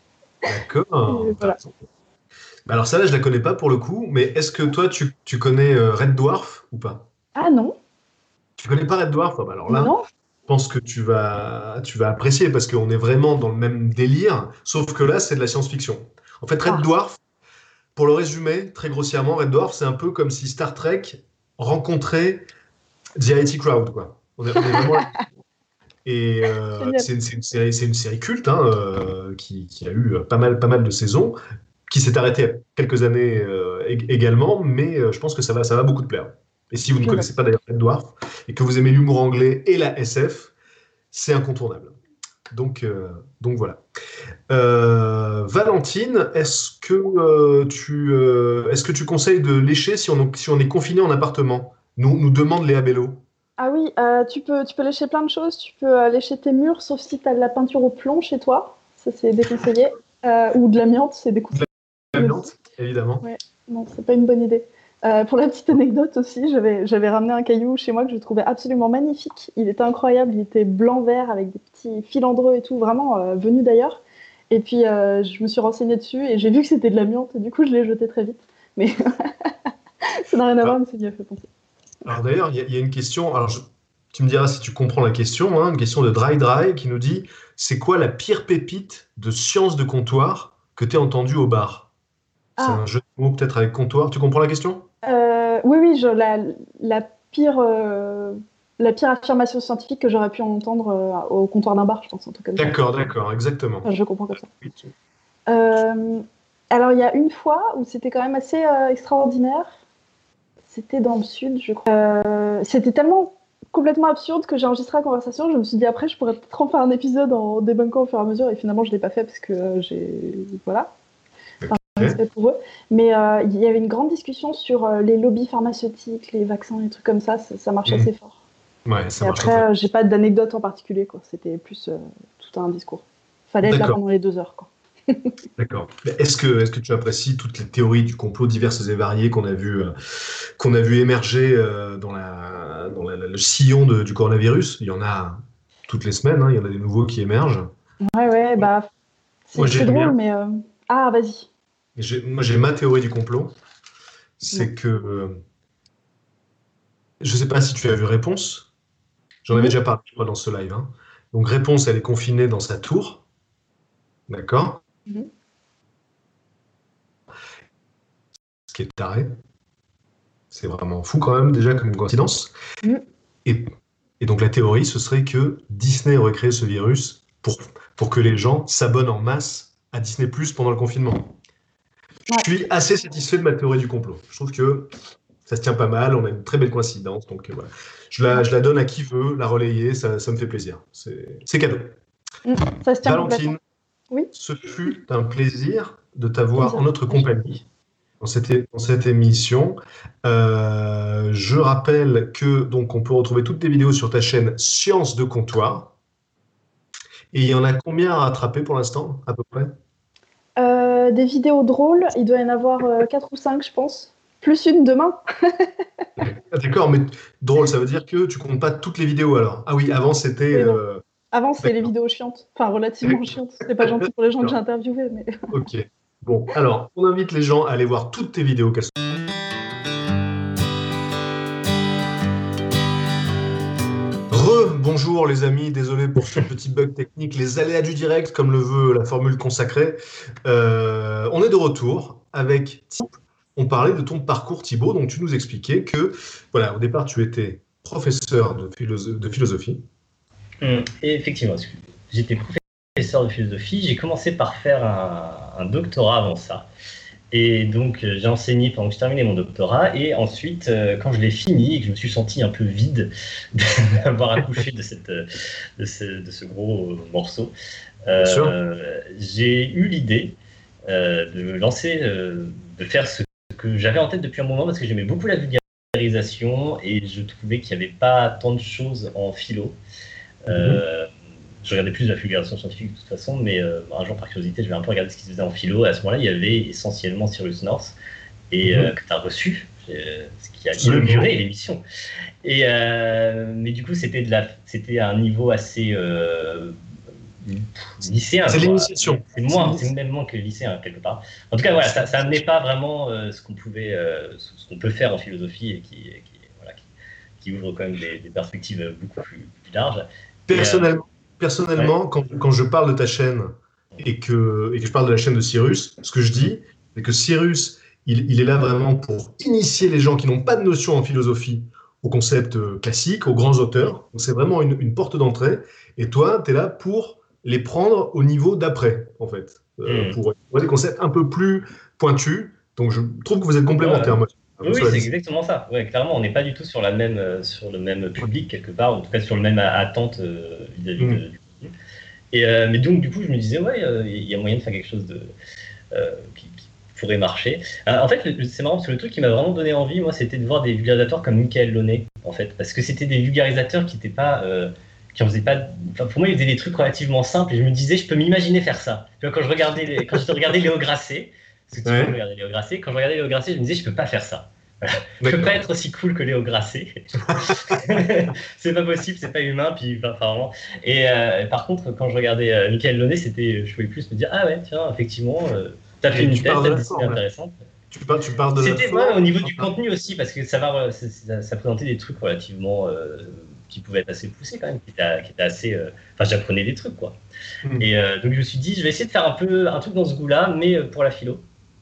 Et D'accord. T'as voilà. raison. Bah alors ça là, je la connais pas pour le coup, mais est-ce que toi tu, tu connais euh, Red Dwarf ou pas? Ah non, Tu connais pas Red Dwarf? Ah bah alors là, non. je pense que tu vas, tu vas apprécier parce qu'on est vraiment dans le même délire, sauf que là, c'est de la science-fiction. En fait, Red Ah, Dwarf, pour le résumer très grossièrement, Red Dwarf, c'est un peu comme si Star Trek rencontrait The I T Crowd, quoi. On est, on est vraiment là. Et euh, génial. c'est une, c'est une série, c'est une série culte hein, euh, qui, qui a eu pas mal, pas mal de saisons, qui s'est arrêtée il y a quelques années euh, ég- également, mais euh, je pense que ça va, ça va beaucoup te plaire. Et si vous ne Je note. connaissez pas d'ailleurs Red Dwarf et que vous aimez l'humour anglais et la S F, c'est incontournable. Donc, euh, donc voilà. Euh, Valentine, est-ce que, euh, tu, euh, est-ce que tu conseilles de lécher si on, si on est confiné en appartement? Nous, nous demande Léa Bello. Ah oui, euh, tu peux, tu peux lécher plein de choses. Tu peux euh, lécher tes murs, sauf si tu as de la peinture au plomb chez toi. Ça, c'est déconseillé. Euh, ou de l'amiante, c'est déconseillé aussi. L'amiante, évidemment. Ouais, non, c'est pas une bonne idée. Euh, pour la petite anecdote aussi, j'avais, j'avais ramené un caillou chez moi que je trouvais absolument magnifique. Il était incroyable, il était blanc-vert avec des petits filandreux et tout, vraiment euh, venu d'ailleurs. Et puis euh, je me suis renseignée dessus et j'ai vu que c'était de l'amiante et du coup je l'ai jeté très vite. Mais ça n'a rien à voir, Alors, mais ça m'y a fait penser. alors d'ailleurs, il y, a il y a une question. Alors, je- tu me diras si tu comprends la question. Hein, une question de Dry Dry qui nous dit, c'est quoi la pire pépite de science de comptoir que tu as entendue au bar? C'est Ah, un jeu de mots peut-être avec comptoir. Tu comprends la question? euh, oui, oui, je, la, la pire, euh, la pire affirmation scientifique que j'aurais pu entendre euh, au comptoir d'un bar, je pense, un truc comme ça. D'accord, d'accord, exactement. Enfin, je comprends comme ça. Euh, alors, il y a une fois où c'était quand même assez euh, extraordinaire. C'était dans le sud, je crois. Euh, c'était tellement complètement absurde que j'ai enregistré la conversation. Je me suis dit après, je pourrais peut-être en faire un épisode en débunkant au fur et à mesure. Et finalement, je ne l'ai pas fait parce que euh, j'ai. Voilà, Ok. respect pour eux. Mais euh, il y avait une grande discussion sur euh, les lobbies pharmaceutiques, les vaccins, les trucs comme ça. Ça, ça marche Hmm. assez fort. Ouais, ça Et marche très très après, euh, j'ai pas d'anecdote en particulier, quoi. C'était plus euh, tout un discours. Fallait être bien. là D'accord. pendant les deux heures, quoi. D'accord. Mais Est-ce que, est-ce que tu apprécies toutes les théories du complot diverses et variées qu'on a vu, euh, qu'on a vu émerger euh, dans la, dans la- le sillon de- du coronavirus? Il y en a toutes les semaines, hein, il y en a des nouveaux qui émergent. Ouais, ouais, bah, Moi, c'est j'ai c'est le drôle, mien. mais. euh, Ah, vas-y. J'ai- moi, j'ai ma théorie du complot. Dis-moi. C'est que, euh, je ne sais pas si tu as vu Réponse. J'en avais Mhm, déjà parlé, je crois, dans ce live. Hein. Donc, Réponse, elle est confinée dans sa tour. D'accord? mhm. Ce qui est taré. C'est vraiment fou quand même, déjà, comme coïncidence. Mhm. Et, et donc la théorie, ce serait que Disney aurait créé ce virus pour, pour que les gens s'abonnent en masse à Disney Plus pendant le confinement. Ouais. Je suis assez satisfait de ma théorie du complot. Je trouve que ça se tient pas mal, on a une très belle coïncidence, donc euh, voilà. Je la, je la donne à qui veut, la relayer, ça, ça me fait plaisir. C'est c'est cadeau. Mhm. Ça se tient complètement. Valentine, Oui, ce fut un plaisir de t'avoir en plaisir notre partagé. compagnie dans cette, é- dans cette émission. Euh, je rappelle que donc on peut retrouver toutes tes vidéos sur ta chaîne Science de Comptoir. Et il y en a combien à rattraper pour l'instant, à peu près? Euh, des vidéos drôles, il doit y en avoir euh, quatre ou cinq, je pense. Plus une demain. Ah, d'accord, mais drôle, ça veut dire que tu comptes pas toutes les vidéos alors. Ah oui, avant c'était. Oui, non. euh, Avant, c'était les D'accord. vidéos chiantes. Enfin, relativement chiantes. C'était pas gentil pour les gens que j'ai D'accord. interviewés, mais. Ok. Bon, alors, on invite les gens à aller voir toutes tes vidéos. qu'elles sont- Re-bonjour les amis, désolé pour ce petit bug technique, les aléas du direct, comme le veut la formule consacrée. Euh, on est de retour avec Thibaut. On parlait de ton parcours Thibaut, donc tu nous expliquais que, voilà, au départ tu étais professeur de, philosoph- de philosophie. Hum, Et effectivement, parce que j'étais professeur de philosophie, j'ai commencé par faire un, un doctorat avant ça. Et donc, euh, j'ai enseigné pendant que je terminais mon doctorat. Et ensuite, euh, quand je l'ai fini et que je me suis senti un peu vide d'avoir accouché de, cette, euh, de, ce, de ce gros euh, morceau, Bien sûr. euh, j'ai eu l'idée euh, de lancer, euh, de faire ce que j'avais en tête depuis un moment parce que j'aimais beaucoup la vulgarisation et je trouvais qu'il n'y avait pas tant de choses en philo. Mhm. Euh, je regardais plus de la vulgarisation scientifique de toute façon, mais euh, un jour par curiosité, je vais un peu regarder ce qui se faisait en philo. À ce moment-là, il y avait essentiellement Cyrus North, et euh, que tu as reçu, euh, ce qui a inauguré l'émission. Et euh, mais du coup, c'était de la, c'était à un niveau assez euh, lycéen. C'est l'initiation. C'est moins, c'est même moins que lycéen quelque part. En tout cas, voilà, ça, ça amenait pas vraiment euh, ce qu'on pouvait, euh, ce qu'on peut faire en philosophie et qui, qui, voilà, qui, qui ouvre quand même des, des perspectives beaucoup plus, plus larges. Personnellement, et, euh, personnellement ouais. quand, quand je parle de ta chaîne et que, et que je parle de la chaîne de Cyrus, ce que je dis, c'est que Cyrus, il, il est là vraiment pour initier les gens qui n'ont pas de notion en philosophie aux concepts classiques, aux grands auteurs. C'est vraiment une, une porte d'entrée. Et toi, tu es là pour les prendre au niveau d'après, en fait, euh, mmh. pour, pour des concepts un peu plus pointus. Donc, je trouve que vous êtes complémentaires. Ouais. Oui, oui c'est exactement ça. Ouais, clairement, on n'est pas du tout sur, la même, euh, sur le même public, quelque part, en tout cas sur le même attente euh, vis-à-vis mmh. de, du contenu. Et, euh, mais donc, du coup, je me disais, ouais, il euh, y a moyen de faire quelque chose de, euh, qui, qui pourrait marcher. Euh, en fait, c'est marrant, parce que le truc qui m'a vraiment donné envie, moi, c'était de voir des vulgarisateurs comme Michael Launay, en fait, parce que c'était des vulgarisateurs qui n'étaient pas... Euh, qui en faisaient pas... Enfin, pour moi, ils faisaient des trucs relativement simples, et je me disais, je peux m'imaginer faire ça. Tu vois, quand je regardais, les... quand je regardais Léo Grasset, parce que tu ouais. peux regarder Léo Grasset, quand je regardais Léo Grasset, je me disais, je peux pas faire ça. Voilà. Je peux pas être aussi cool que Léo Grasset. C'est pas possible, c'est pas humain. Puis, enfin, vraiment. Et euh, par contre, quand je regardais euh, Michael Launay, c'était, je pouvais plus me dire, ah ouais, tiens, effectivement, euh, t'as fait une tête, t'as des idées intéressantes. Tu parles, tu parles de C'était ouais, au niveau du contenu aussi, parce que ça, va, ça, ça, ça présentait des trucs relativement euh, qui pouvaient être assez poussés quand même, qui étaient, qui étaient assez. Euh, enfin, j'apprenais des trucs quoi. Mmh. Et euh, donc je me suis dit, je vais essayer de faire un peu un truc dans ce goût-là, mais pour la philo.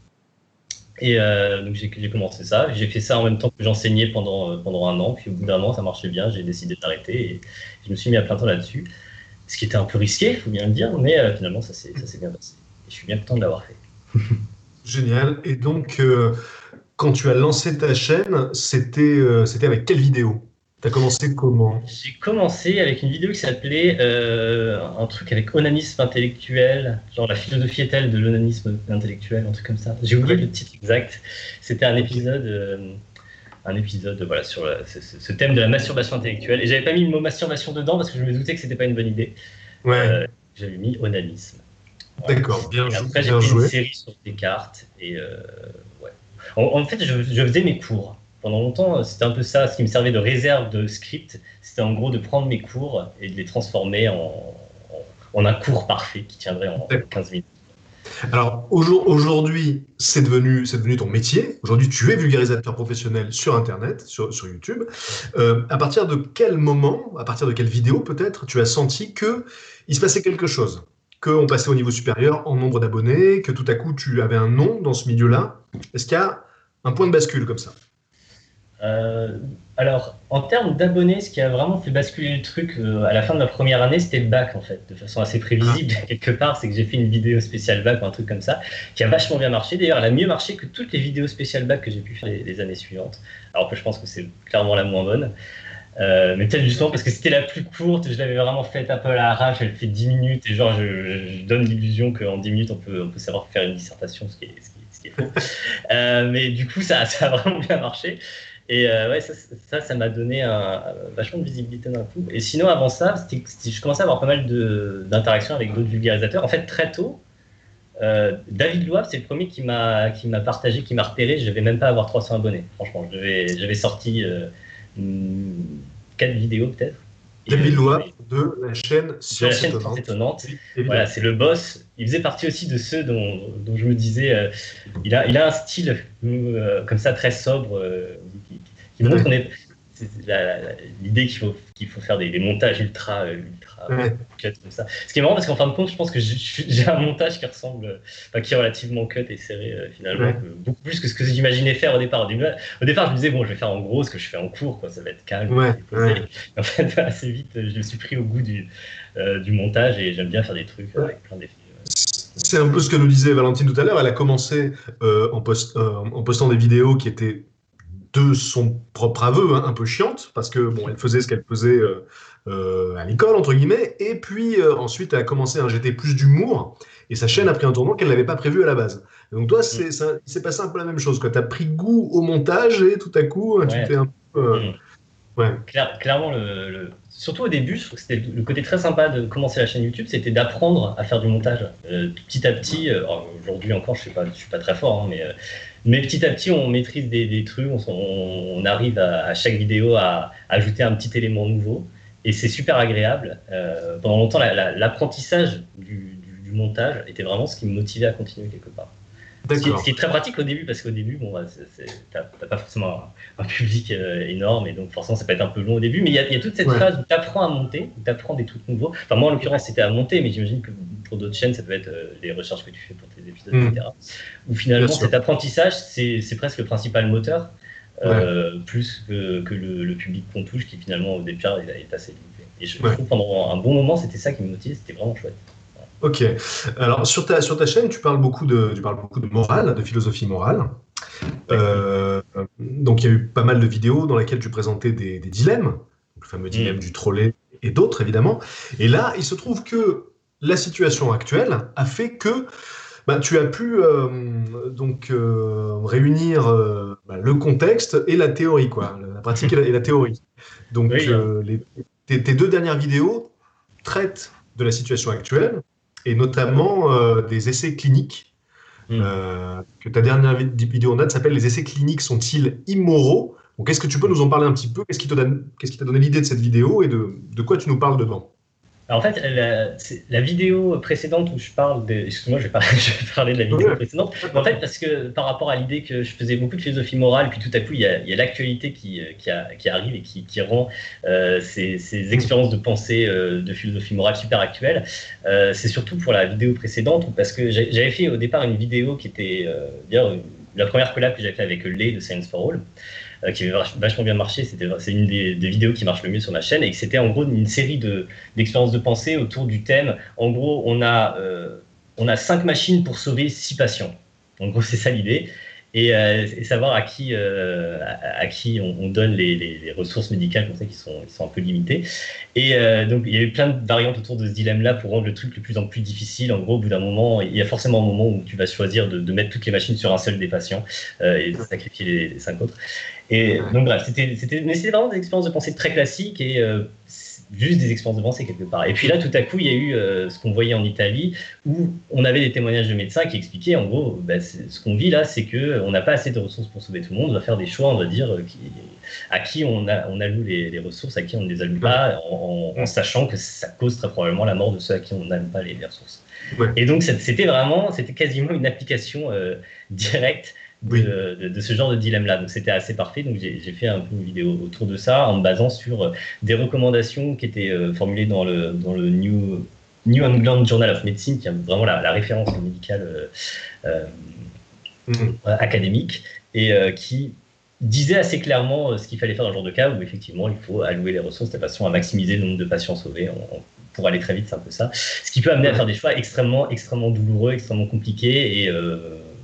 Et euh, donc j'ai, j'ai commencé ça. J'ai fait ça en même temps que j'enseignais pendant pendant un an. Puis au bout d'un an, ça marchait bien. J'ai décidé d'arrêter et je me suis mis à plein temps là-dessus, ce qui était un peu risqué, il faut bien le dire, mais euh, finalement ça s'est ça s'est bien passé. Et je suis bien content de l'avoir fait. Génial. Et donc, euh, quand tu as lancé ta chaîne, c'était, euh, c'était avec quelle vidéo? Tu as commencé comment? J'ai commencé avec une vidéo qui s'appelait euh, un truc avec onanisme intellectuel, genre la philosophie est-elle de l'onanisme intellectuel, un truc comme ça. J'ai oublié ouais. le titre exact. C'était un épisode, euh, un épisode voilà, sur la, ce, ce thème de la masturbation intellectuelle. Et j'avais pas mis le mot masturbation dedans parce que je me doutais que c'était pas une bonne idée. Ouais. Euh, j'avais mis onanisme. Voilà. D'accord, bien, et après, bien j'ai fait joué. une série sur Descartes. Et euh, ouais. en, en fait, je, je faisais mes cours. Pendant longtemps, c'était un peu ça, ce qui me servait de réserve de script. C'était en gros de prendre mes cours et de les transformer en, en, en un cours parfait qui tiendrait en quinze minutes. Alors aujourd'hui, c'est devenu, c'est devenu ton métier. Aujourd'hui, tu es vulgarisateur professionnel sur Internet, sur, sur YouTube. Euh, à partir de quel moment, à partir de quelle vidéo peut-être, tu as senti qu'il se passait quelque chose? Qu'on passait au niveau supérieur en nombre d'abonnés, que tout à coup tu avais un nom dans ce milieu-là? Est-ce qu'il y a un point de bascule comme ça? Euh, alors, en termes d'abonnés, ce qui a vraiment fait basculer le truc euh, à la fin de ma première année, c'était le bac en fait, de façon assez prévisible ah. quelque part. C'est que j'ai fait une vidéo spéciale bac ou un truc comme ça, qui a vachement bien marché. D'ailleurs, elle a mieux marché que toutes les vidéos spéciales bac que j'ai pu faire les, les années suivantes. Alors que je pense que c'est clairement la moins bonne. Euh, mais peut-être justement parce que c'était la plus courte, je l'avais vraiment faite un peu à l'arrache, elle fait dix minutes et genre je, je donne l'illusion qu'en dix minutes on peut, on peut savoir faire une dissertation, ce qui est, ce qui est, ce qui est faux. euh, mais du coup ça, ça a vraiment bien marché. Et euh, ouais, ça, ça, ça m'a donné un, un, vachement de visibilité d'un coup. Et sinon, avant ça, c'était, c'était, je commençais à avoir pas mal de, d'interactions avec d'autres vulgarisateurs. En fait, très tôt, euh, David Loab, c'est le premier qui m'a, qui m'a partagé, qui m'a repéré. Je ne devais même pas avoir trois cents abonnés. Franchement, je devais, j'avais sorti euh, quatre vidéos peut-être. David Loab de la chaîne Science de la chaîne Étonnante. Étonnante. Voilà, c'est le boss. Il faisait partie aussi de ceux dont, dont je me disais, euh, il, a, il a un style euh, comme ça très sobre, euh, qui, qui montre qu'on est. C'est la, la, l'idée qu'il faut, qu'il faut faire des, des montages ultra, ultra ouais. cut comme ça. Ce qui est marrant parce qu'en fin de compte, je pense que j'ai, j'ai un montage qui ressemble, enfin, qui est relativement cut et serré euh, finalement, ouais. que, beaucoup plus que ce que j'imaginais faire au départ. Au départ, je me disais, bon, je vais faire en gros ce que je fais en cours, quoi, ça va être calme. Ouais, ouais. En fait, assez vite, je me suis pris au goût du, euh, du montage et j'aime bien faire des trucs ouais. avec plein d'effets. C'est un peu ce que nous disait Valentine tout à l'heure. Elle a commencé euh, en, post, euh, en postant des vidéos qui étaient de son propre aveu, hein, un peu chiante, parce que bon, elle faisait ce qu'elle faisait euh, euh, à l'école, entre guillemets, et puis euh, ensuite elle a commencé à injecter plus d'humour, et sa chaîne a pris un tournant qu'elle n'avait pas prévu à la base. Et donc toi, c'est, ça, il s'est passé un peu la même chose, tu as pris goût au montage, et tout à coup, ouais. tu t'es un peu... Euh, Ouais. Claire, clairement, le, le, surtout au début, je trouve que c'était le côté très sympa de commencer la chaîne YouTube, c'était d'apprendre à faire du montage. Euh, petit à petit, euh, aujourd'hui encore, je ne suis, suis pas très fort, hein, mais, euh, mais petit à petit, on maîtrise des, des trucs, on, on, on arrive à, à chaque vidéo à, à ajouter un petit élément nouveau, et c'est super agréable. Euh, pendant longtemps, l'apprentissage la, la, du, du, du montage était vraiment ce qui me motivait à continuer quelque part. Ce qui, est, ce qui est très pratique au début, parce qu'au début, bon, tu n'as pas forcément un, un public euh, énorme, et donc forcément, ça peut être un peu long au début, mais il y, y a toute cette ouais. phase où tu apprends à monter, où tu apprends des trucs nouveaux. Enfin, moi, en l'occurrence, c'était à monter, mais j'imagine que pour d'autres chaînes, ça peut être euh, les recherches que tu fais pour tes épisodes, mmh. et cetera. Où finalement, cet apprentissage, c'est presque le principal moteur, euh, ouais. plus que, que le, le public qu'on touche, qui finalement, au départ, il est assez limité. Et je, ouais. je trouve pendant un bon moment, c'était ça qui me motivait, c'était vraiment chouette. Ok. Alors, sur ta, sur ta chaîne, tu parles beaucoup de, tu parles beaucoup de morale, de philosophie morale. Euh, donc, il y a eu pas mal de vidéos dans lesquelles tu présentais des, des dilemmes, le fameux dilemme mmh. du trolley et d'autres, évidemment. Et là, il se trouve que la situation actuelle a fait que bah, tu as pu euh, donc, euh, réunir euh, bah, le contexte et la théorie, quoi, la pratique et la, et la théorie. Donc, oui, euh, les, tes, tes deux dernières vidéos traitent de la situation actuelle, et notamment euh, des essais cliniques. Mmh. Euh, que ta dernière vidéo en date s'appelle « Les essais cliniques sont-ils immoraux ?» Donc, est-ce que tu peux nous en parler un petit peu? Qu'est-ce qui t'a donné, qu'est-ce qui t'a donné l'idée de cette vidéo et de, de quoi tu nous parles dedans? Alors, en fait, la, la vidéo précédente où je parle de... Excuse-moi, je vais parler, je vais parler de la vidéo ouais. précédente. Mais en fait, parce que par rapport à l'idée que je faisais beaucoup de philosophie morale, puis tout à coup, il y a, a l'actualité qui, qui, qui arrive et qui, qui rend euh, ces, ces expériences de pensée euh, de philosophie morale super actuelles. Euh, C'est surtout pour la vidéo précédente, parce que j'avais fait au départ une vidéo qui était euh, bien, la première collab que j'avais fait avec Lay de Science for All, qui avait vachement bien marché, c'est une des, des vidéos qui marche le mieux sur ma chaîne, et c'était en gros une série d'expériences de, de pensée autour du thème. En gros, on a, euh, on a cinq machines pour sauver six patients. En gros, c'est ça l'idée. Et, euh, et savoir à qui, euh, à, à qui on, on donne les, les, les ressources médicales comme ça, qui sont, qui sont un peu limitées. Et euh, donc, il y a eu plein de variantes autour de ce dilemme-là pour rendre le truc de plus en plus difficile. En gros, au bout d'un moment, il y a forcément un moment où tu vas choisir de, de mettre toutes les machines sur un seul des patients euh, et de sacrifier les, les cinq autres. Et donc, bref, c'était, c'était, mais c'était vraiment des expériences de pensée très classiques et euh, juste des expériences de pensée quelque part. Et puis là, tout à coup, il y a eu euh, ce qu'on voyait en Italie, où on avait des témoignages de médecins qui expliquaient, en gros, bah, ce qu'on vit là, c'est qu'on n'a pas assez de ressources pour sauver tout le monde, on va faire des choix, on va dire, qui, à qui on, a, on alloue les, les ressources, à qui on ne les alloue pas, en, en, en sachant que ça cause très probablement la mort de ceux à qui on n'alloue pas les, les ressources. Ouais. Et donc, c'était vraiment, c'était quasiment une application euh, directe De, oui. de, de ce genre de dilemme-là. Donc, c'était assez parfait. Donc, j'ai fait un peu une vidéo autour de ça en me basant sur des recommandations qui étaient euh, formulées dans le, dans le New, New England Journal of Medicine, qui est vraiment la, la référence médicale euh, euh, mmh. académique, et euh, qui disait assez clairement euh, ce qu'il fallait faire dans ce genre de cas, où effectivement, il faut allouer les ressources de façon à maximiser le nombre de patients sauvés. On, on, pour aller très vite, c'est un peu ça. Ce qui peut amener à faire des choix extrêmement, extrêmement douloureux, extrêmement compliqués, et euh,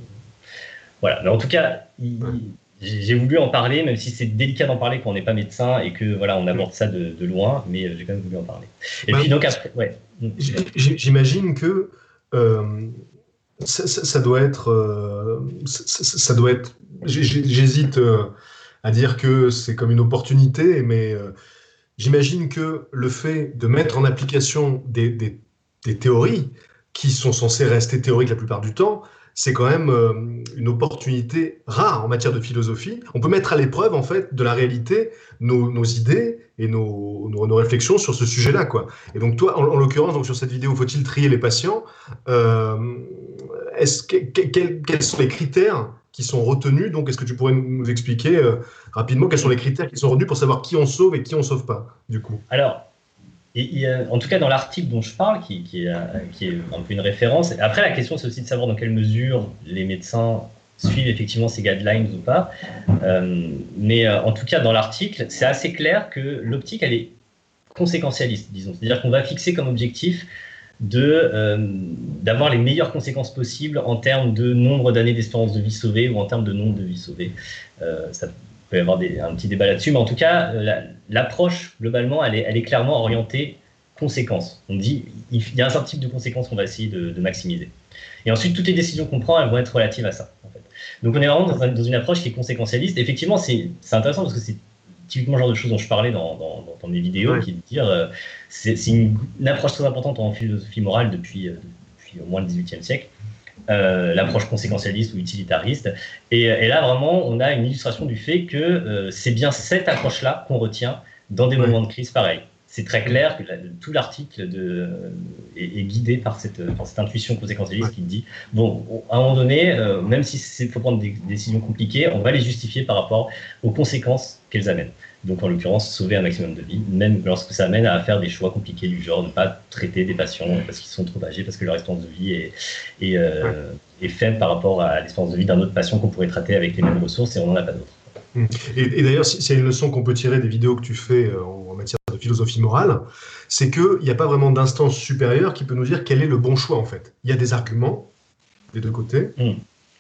voilà, mais en tout cas, j'ai voulu en parler, même si c'est délicat d'en parler quand on n'est pas médecin et que voilà, on aborde ça de, de loin, mais j'ai quand même voulu en parler. Et bah, puis donc après, ouais. J'imagine que euh, ça, ça, ça doit être, euh, ça, ça doit être. J'hésite euh, à dire que c'est comme une opportunité, mais euh, j'imagine que le fait de mettre en application des, des, des théories qui sont censées rester théoriques la plupart du temps, c'est quand même euh, une opportunité rare en matière de philosophie. On peut mettre à l'épreuve, en fait, de la réalité, nos, nos idées et nos, nos, nos réflexions sur ce sujet-là, quoi. Et donc, toi, en, en l'occurrence, donc sur cette vidéo, faut-il trier les patients euh, est-ce que, que, quels sont les critères qui sont retenus? Donc, est-ce que tu pourrais nous expliquer euh, rapidement quels sont les critères qui sont retenus pour savoir qui on sauve et qui on sauve pas, du coup? Alors, Et, et, en tout cas, dans l'article dont je parle, qui, qui, est, qui est un peu une référence, après la question c'est aussi de savoir dans quelle mesure les médecins suivent effectivement ces guidelines ou pas. Euh, mais euh, en tout cas, dans l'article, c'est assez clair que l'optique, elle est conséquentialiste, disons. C'est-à-dire qu'on va fixer comme objectif euh, d'avoir les meilleures conséquences possibles en termes de nombre d'années d'espérance de vie sauvée ou en termes de nombre de vies sauvées. Euh, ça, Il peut y avoir des, un petit débat là-dessus, mais en tout cas, l'approche, la, globalement, elle est, elle est clairement orientée conséquences. On dit, il y a un certain type de conséquences qu'on va essayer de, de maximiser. Et ensuite, toutes les décisions qu'on prend, elles vont être relatives à ça. En fait. Donc, on est vraiment dans, un, dans une approche qui est conséquentialiste. Effectivement, c'est intéressant parce que c'est typiquement le genre de choses dont je parlais dans, dans, dans mes vidéos, Ouais. qui est de dire euh, c'est c'est une, une approche très importante en philosophie morale depuis, euh, depuis au moins le dix-huitième siècle, euh, l'approche conséquentialiste ou utilitariste. Et, et là, vraiment, on a une illustration du fait que euh, c'est bien cette approche-là qu'on retient dans des Ouais. moments de crise pareils. C'est très clair que la, tout l'article de, euh, est, est guidé par cette, par cette intuition conséquentialiste Ouais. qui dit, bon, à un moment donné, euh, même si il faut prendre des décisions compliquées, on va les justifier par rapport aux conséquences qu'elles amènent. Donc, en l'occurrence, sauver un maximum de vies, même lorsque ça amène à faire des choix compliqués du genre ne pas traiter des patients parce qu'ils sont trop âgés, parce que leur espérance de vie est, est, euh, Ouais. est faible par rapport à l'espérance de vie d'un autre patient qu'on pourrait traiter avec les mêmes ressources et on n'en a pas d'autres. Et, et d'ailleurs, s'il y a une leçon qu'on peut tirer des vidéos que tu fais euh, en, en matière de philosophie morale, c'est qu'il n'y a pas vraiment d'instance supérieure qui peut nous dire quel est le bon choix, en fait. Il y a des arguments des deux côtés, Mm.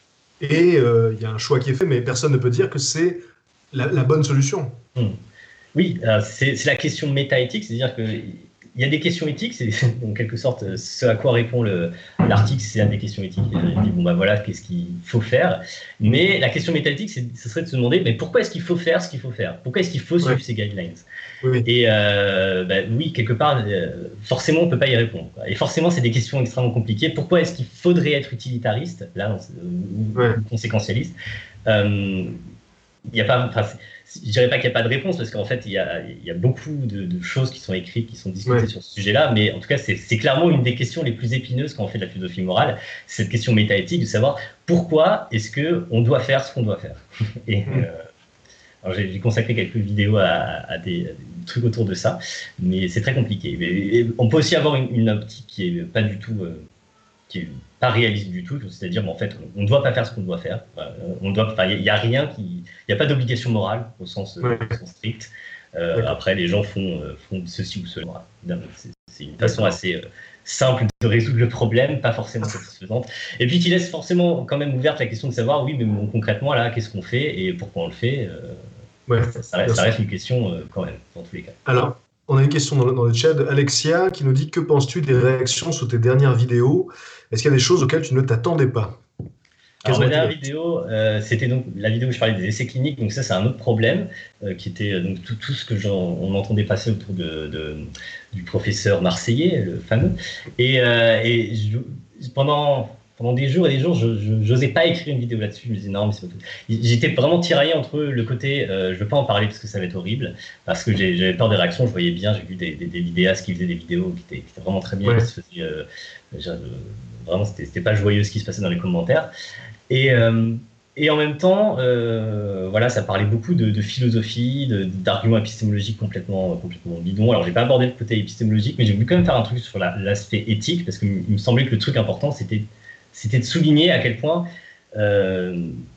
et euh, il y a un choix qui est fait, mais personne ne peut dire que c'est la, la bonne solution. Mm. Oui, euh, c'est c'est la question métaéthique, c'est-à-dire qu'il y a des questions éthiques, c'est en quelque sorte ce à quoi répond le- l'article, c'est une des questions éthiques. Il dit, bon, ben voilà, qu'est-ce qu'il faut faire. Mais la question métaéthique, c'est- ce serait de se demander, mais pourquoi est-ce qu'il faut faire ce qu'il faut faire? Pourquoi est-ce qu'il faut suivre Ouais. ces guidelines? Oui, oui. Et euh, bah, oui, quelque part, euh, forcément, on ne peut pas y répondre, quoi. Et forcément, c'est des questions extrêmement compliquées. Pourquoi est-ce qu'il faudrait être utilitariste, là, ou, Ouais. ou conséquentialiste? Euh, Il y a pas, enfin, c'est- je dirais pas qu'il n'y a pas de réponse, parce qu'en fait, il y a, il y a beaucoup de, de choses qui sont écrites, qui sont discutées Ouais. sur ce sujet-là, mais en tout cas, c'est c'est clairement une des questions les plus épineuses quand on fait de la philosophie morale, cette question métaéthique de savoir pourquoi est-ce qu'on doit faire ce qu'on doit faire. Et, Mm. euh, alors, j'ai j'ai consacré quelques vidéos à, à, des, à des trucs autour de ça, mais c'est très compliqué. Mais, et on peut aussi avoir une, une optique qui est pas du tout, euh, qui est pas réaliste du tout, c'est-à-dire en fait, on ne doit pas faire ce qu'on doit faire. Euh, on doit, enfin, il n'y a rien qui, il n'y a pas d'obligation morale au sens, Ouais. au sens strict. Euh, D'accord. après, les gens font, euh, font ceci ou cela. C'est c'est une façon D'accord. assez euh, simple de résoudre le problème, pas forcément satisfaisante, et puis qui laisse forcément quand même ouverte la question de savoir, oui, mais bon, concrètement là, qu'est-ce qu'on fait et pourquoi on le fait. euh, Ouais, ça, ça reste, bien ça sûr. reste une question euh, quand même, dans tous les cas. Alors, on a une question dans le, dans le chat d'Alexia qui nous dit: que penses-tu des réactions sur tes dernières vidéos? Est-ce qu'il y a des choses auxquelles tu ne t'attendais pas? Quelles Alors, ont ma été les dernière réactions? vidéo, euh, c'était donc la vidéo où je parlais des essais cliniques, donc ça, c'est un autre problème, euh, qui était euh, donc tout, tout ce que j'en- on entendait passer autour de, de- du professeur marseillais, le fameux. Et, euh, et je- pendant, pendant des jours et des jours, je n'osais pas écrire une vidéo là-dessus. Je me disais non, mais c'est pas tout. J'étais vraiment tiraillé entre le côté, euh, je ne veux pas en parler parce que ça va être horrible, parce que j'ai- j'avais peur des réactions. Je voyais bien, j'ai vu des, des, des vidéastes qui faisaient des vidéos qui étaient, qui étaient vraiment très bien, Ouais. qui se faisaient, euh, genre, euh, vraiment, c'était c'était pas joyeux ce qui se passait dans les commentaires. Et, euh, et en même temps, euh, voilà, ça parlait beaucoup de, de philosophie, de- d'arguments épistémologiques complètement, complètement bidons. Alors, j'ai pas abordé le côté épistémologique, mais j'ai voulu quand même faire un truc sur la- l'aspect éthique, parce qu'il me semblait que le truc important, c'était c'était de souligner à quel point euh,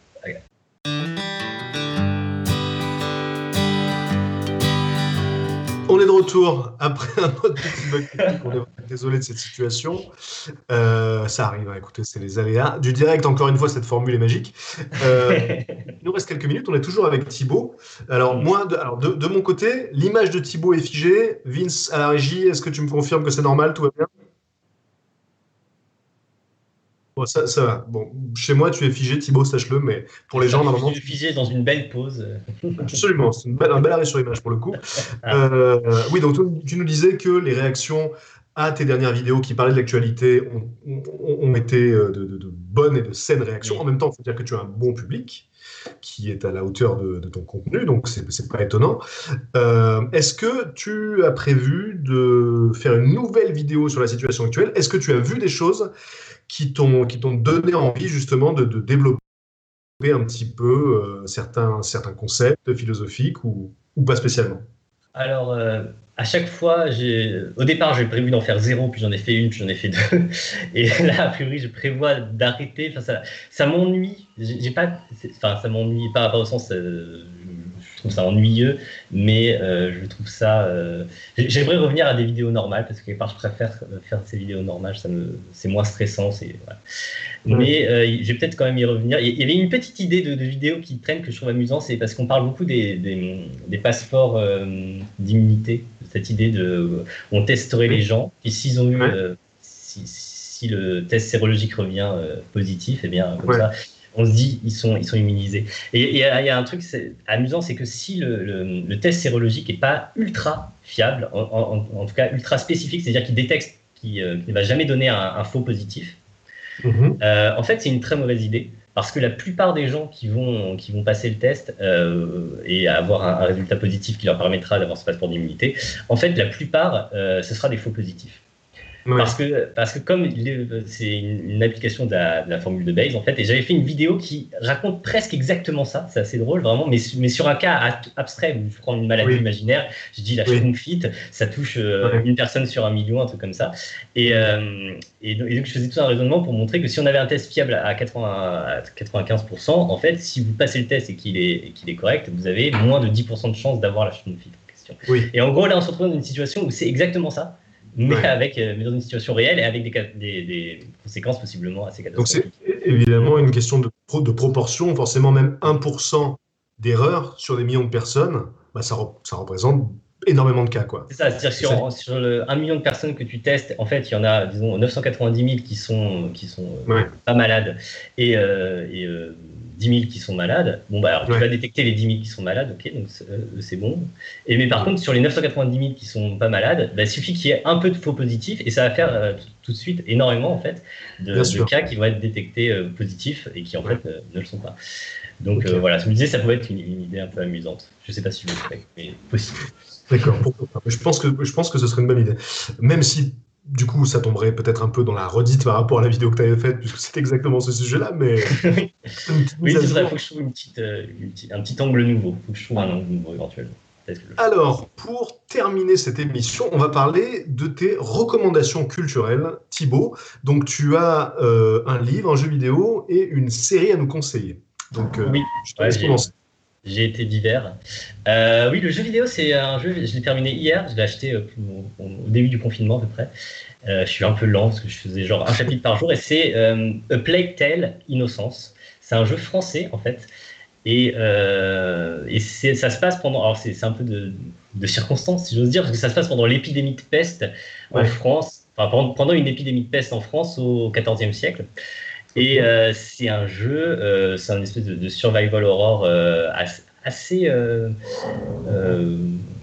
On est de retour après un autre petit bug technique. On est vraiment désolé de cette situation. Euh, ça arrive, hein, écoutez, c'est les aléas du direct. Encore une fois, cette formule est magique. Euh, il nous reste quelques minutes. On est toujours avec Thibaut. Alors, moi, de, alors de, de mon côté, l'image de Thibaut est figée. Vince, à la régie, est-ce que tu me confirmes que c'est normal? Tout va bien? Bon, ça, ça va. Bon, chez moi, tu es figé, Thibaut, sache-le, mais pour les ça, gens, normalement, tu... figé dans une belle pause. Absolument, c'est une belle, un bel arrêt sur image pour le coup. Ah. Euh, oui, donc tu, tu nous disais que les réactions à tes dernières vidéos qui parlaient de l'actualité ont, ont- ont été euh, de, de- de bonnes et de saines réactions. Oui. En même temps, il faut dire que tu as un bon public qui est à la hauteur de, de ton contenu, donc c'est c'est pas étonnant. Euh, Est-ce que tu as prévu de faire une nouvelle vidéo sur la situation actuelle? Est-ce que tu as vu des choses qui t'ont qui t'ont donné envie justement de, de développer un petit peu euh, certains, certains concepts philosophiques ou, ou pas spécialement? Alors, euh, à chaque fois, j'ai, au départ, j'ai prévu d'en faire zéro, puis j'en ai fait une, puis j'en ai fait deux. Et là, a priori, je prévois d'arrêter. Enfin, ça, ça m'ennuie. J'ai j'ai pas, c'est- enfin, ça m'ennuie pas, pas au sens, euh, je, je trouve ça ennuyeux, mais euh, je trouve ça. euh, j'ai- J'aimerais revenir à des vidéos normales parce que quelque part, je préfère euh, faire ces vidéos normales. Ça me, c'est moins stressant, c'est voilà. Mais euh, je vais peut-être quand même y revenir. Il y avait une petite idée de, de vidéo qui traîne que je trouve amusant, c'est parce qu'on parle beaucoup des, des, des passeports euh, d'immunité, cette idée de on testerait les gens, et s'ils ont eu, Ouais. euh, si, si le test sérologique revient euh, positif, et bien comme Ouais. ça, on se dit ils sont, ils sont immunisés. Et il y, y a un truc c'est, amusant, c'est que si le, le, le test sérologique n'est pas ultra fiable, en, en, en tout cas ultra spécifique, c'est-à-dire qu'il détecte qu'il euh, ne va jamais donner un, un faux positif, mmh. euh, en fait c'est une très mauvaise idée. Parce que la plupart des gens qui vont, qui vont passer le test euh, et avoir un, un résultat positif qui leur permettra d'avoir ce passeport d'immunité, en fait, la plupart, euh, ce sera des faux positifs. Ouais. Parce que, parce que comme c'est une, une application de la, de la formule de Bayes, en fait, et j'avais fait une vidéo qui raconte presque exactement ça, c'est assez drôle, vraiment, mais, mais sur un cas abstrait, où je prends une maladie oui. imaginaire, je dis la schrumpfite, oui. ça touche euh, ouais. une personne sur un million, un truc comme ça. Et, euh, et, donc, et donc, je faisais tout un raisonnement pour montrer que si on avait un test fiable à, quatre-vingts, à quatre-vingt-quinze pour cent, en fait, si vous passez le test et qu'il est, qu'il est correct, vous avez moins de dix pour cent de chances d'avoir la schrumpfite en question. Oui. Et en gros, là, on se retrouve dans une situation où c'est exactement ça. Mais, ouais. avec, mais dans une situation réelle et avec des, des, des conséquences possiblement assez catastrophiques. Donc c'est évidemment une question de, de proportion, forcément même un pour cent d'erreur sur des millions de personnes, bah ça, ça représente énormément de cas. Quoi. C'est ça, c'est-à-dire que sur, sur le un million de personnes que tu testes, en fait, il y en a, disons, neuf cent quatre-vingt-dix mille qui sont, qui sont ouais. pas malades et, euh, et euh, dix mille qui sont malades. Bon, bah, alors, tu ouais. vas détecter les dix mille qui sont malades, ok, donc c'est bon. Et, mais par ouais. contre, sur les neuf cent quatre-vingt-dix mille qui sont pas malades, bah, il suffit qu'il y ait un peu de faux positifs et ça va faire euh, tout, tout de suite énormément en fait, de, de cas qui vont être détectés euh, positifs et qui en ouais. fait euh, ne le sont pas. Donc okay. euh, voilà, je me disais, ça pouvait être une, une idée un peu amusante. Je ne sais pas si je le ferais, mais possible. D'accord, je pense que je pense que ce serait une bonne idée. Même si, du coup, ça tomberait peut-être un peu dans la redite par rapport à la vidéo que tu avais faite, puisque c'est exactement ce sujet-là, mais... oui, c'est vrai, il faut que je trouve une petite, euh, une petite, un petit angle nouveau. Il faut que je trouve un angle nouveau éventuellement. Alors, pour terminer cette émission, on va parler de tes recommandations culturelles, Thibaut. Donc, tu as euh, un livre, un jeu vidéo et une série à nous conseiller. Donc, euh, oui, je te laisse commencer. J'ai été divers. Euh, oui, le jeu vidéo, c'est un jeu, je l'ai terminé hier, je l'ai acheté euh, au, au début du confinement à peu près. Euh, je suis un peu lent parce que je faisais genre un chapitre par jour et c'est euh, A Plague Tale Innocence. C'est un jeu français en fait. Et, euh, et ça se passe pendant, alors c'est un peu de, de circonstance si j'ose dire, parce que ça se passe pendant l'épidémie de peste en ouais. France, enfin pendant, pendant une épidémie de peste en France au quatorzième siècle. Et euh, c'est un jeu, euh, c'est une espèce de, de survival horror euh, assez... assez euh, euh,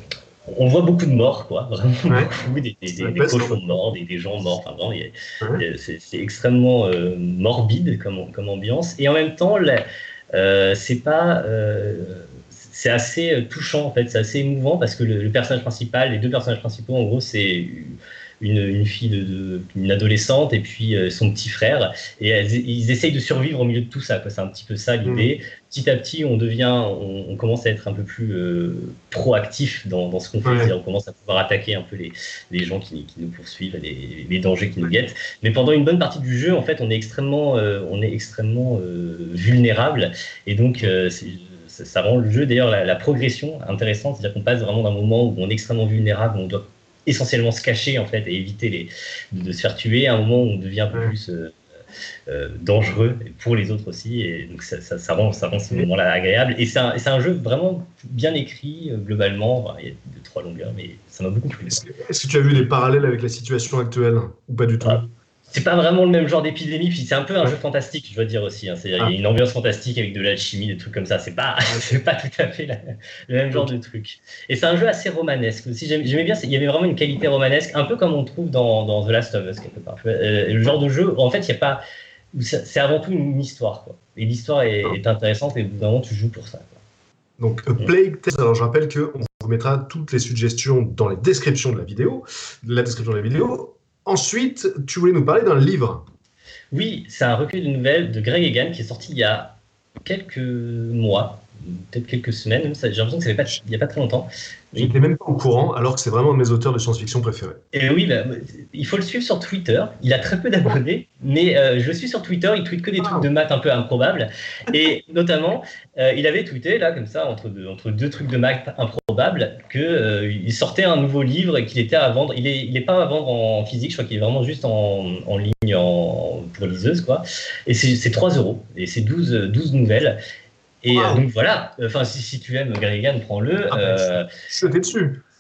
on voit beaucoup de morts, quoi, vraiment ouais. beaucoup, des, des, des, des cochons morts, des, des gens morts, enfin vraiment, ouais. c'est extrêmement euh, morbide comme, comme ambiance. Et en même temps, la, euh, c'est pas... Euh, c'est assez touchant, en fait, c'est assez émouvant, parce que le, le personnage principal, les deux personnages principaux, en gros, c'est... Une, une fille, de, de, une adolescente, et puis euh, son petit frère. Et elles, ils essayent de survivre au milieu de tout ça. C'est un petit peu ça l'idée. Mmh. Petit à petit, on devient, on, on commence à être un peu plus euh, proactif dans, dans ce qu'on fait. Ouais. On commence à pouvoir attaquer un peu les, les gens qui, qui nous poursuivent, les, les dangers qui nous guettent. Mais pendant une bonne partie du jeu, en fait, on est extrêmement, euh, on est extrêmement euh, vulnérable. Et donc, euh, ça, ça rend le jeu, d'ailleurs, la, la progression intéressante. C'est-à-dire qu'on passe vraiment d'un moment où on est extrêmement vulnérable, où on doit essentiellement se cacher en fait et éviter les, de, de se faire tuer à un moment où on devient un peu plus euh, euh, dangereux pour les autres aussi, et donc ça, ça, ça rend, ça rend ces moments-là agréables. Et c'est un, un jeu vraiment bien écrit euh, globalement. Enfin, il y a deux trois longueurs, mais ça m'a beaucoup plu. Est-ce que, est-ce que tu as vu les parallèles avec la situation actuelle ou pas du tout? Ah. C'est pas vraiment le même genre d'épidémie, puis c'est un peu un jeu fantastique, je dois dire aussi. Hein. Il ah. y a une ambiance fantastique avec de l'alchimie, des trucs comme ça. C'est pas, c'est pas tout à fait la, le même genre okay. de truc. Et c'est un jeu assez romanesque aussi. J'aimais bien, il y avait vraiment une qualité romanesque, un peu comme on trouve dans, dans The Last of Us quelque part. Euh, le genre de jeu, en fait, il y a pas, c'est avant tout une histoire, quoi. Et l'histoire est, est intéressante et vraiment tu joues pour ça, quoi. Donc, A Plague Tale. Alors, je rappelle qu'on vous mettra toutes les suggestions dans les descriptions de la vidéo, la description de la vidéo. Ensuite, tu voulais nous parler d'un livre. Oui, c'est un recueil de nouvelles de Greg Egan qui est sorti il y a quelques mois, peut-être quelques semaines. J'ai l'impression que ça fait pas, il n'y a pas très longtemps. Je n'étais même pas au courant, alors que c'est vraiment un de mes auteurs de science-fiction préférés. Et oui, bah, il faut le suivre sur Twitter. Il a très peu d'abonnés, mais euh, je le suis sur Twitter. Il tweete que des trucs de maths un peu improbables. Et notamment, euh, il avait tweeté, là, comme ça, entre deux, entre deux trucs de maths improbables, qu'il euh, sortait un nouveau livre et qu'il était à vendre. Il n'est il est pas à vendre en physique, je crois qu'il est vraiment juste en, en ligne en, pour liseuse, quoi. Et c'est trois euros. Et c'est douze, douze nouvelles. Et wow. euh, donc voilà, enfin si, si tu aimes Greg Egan, prends-le. Ah, euh, C'était dessus.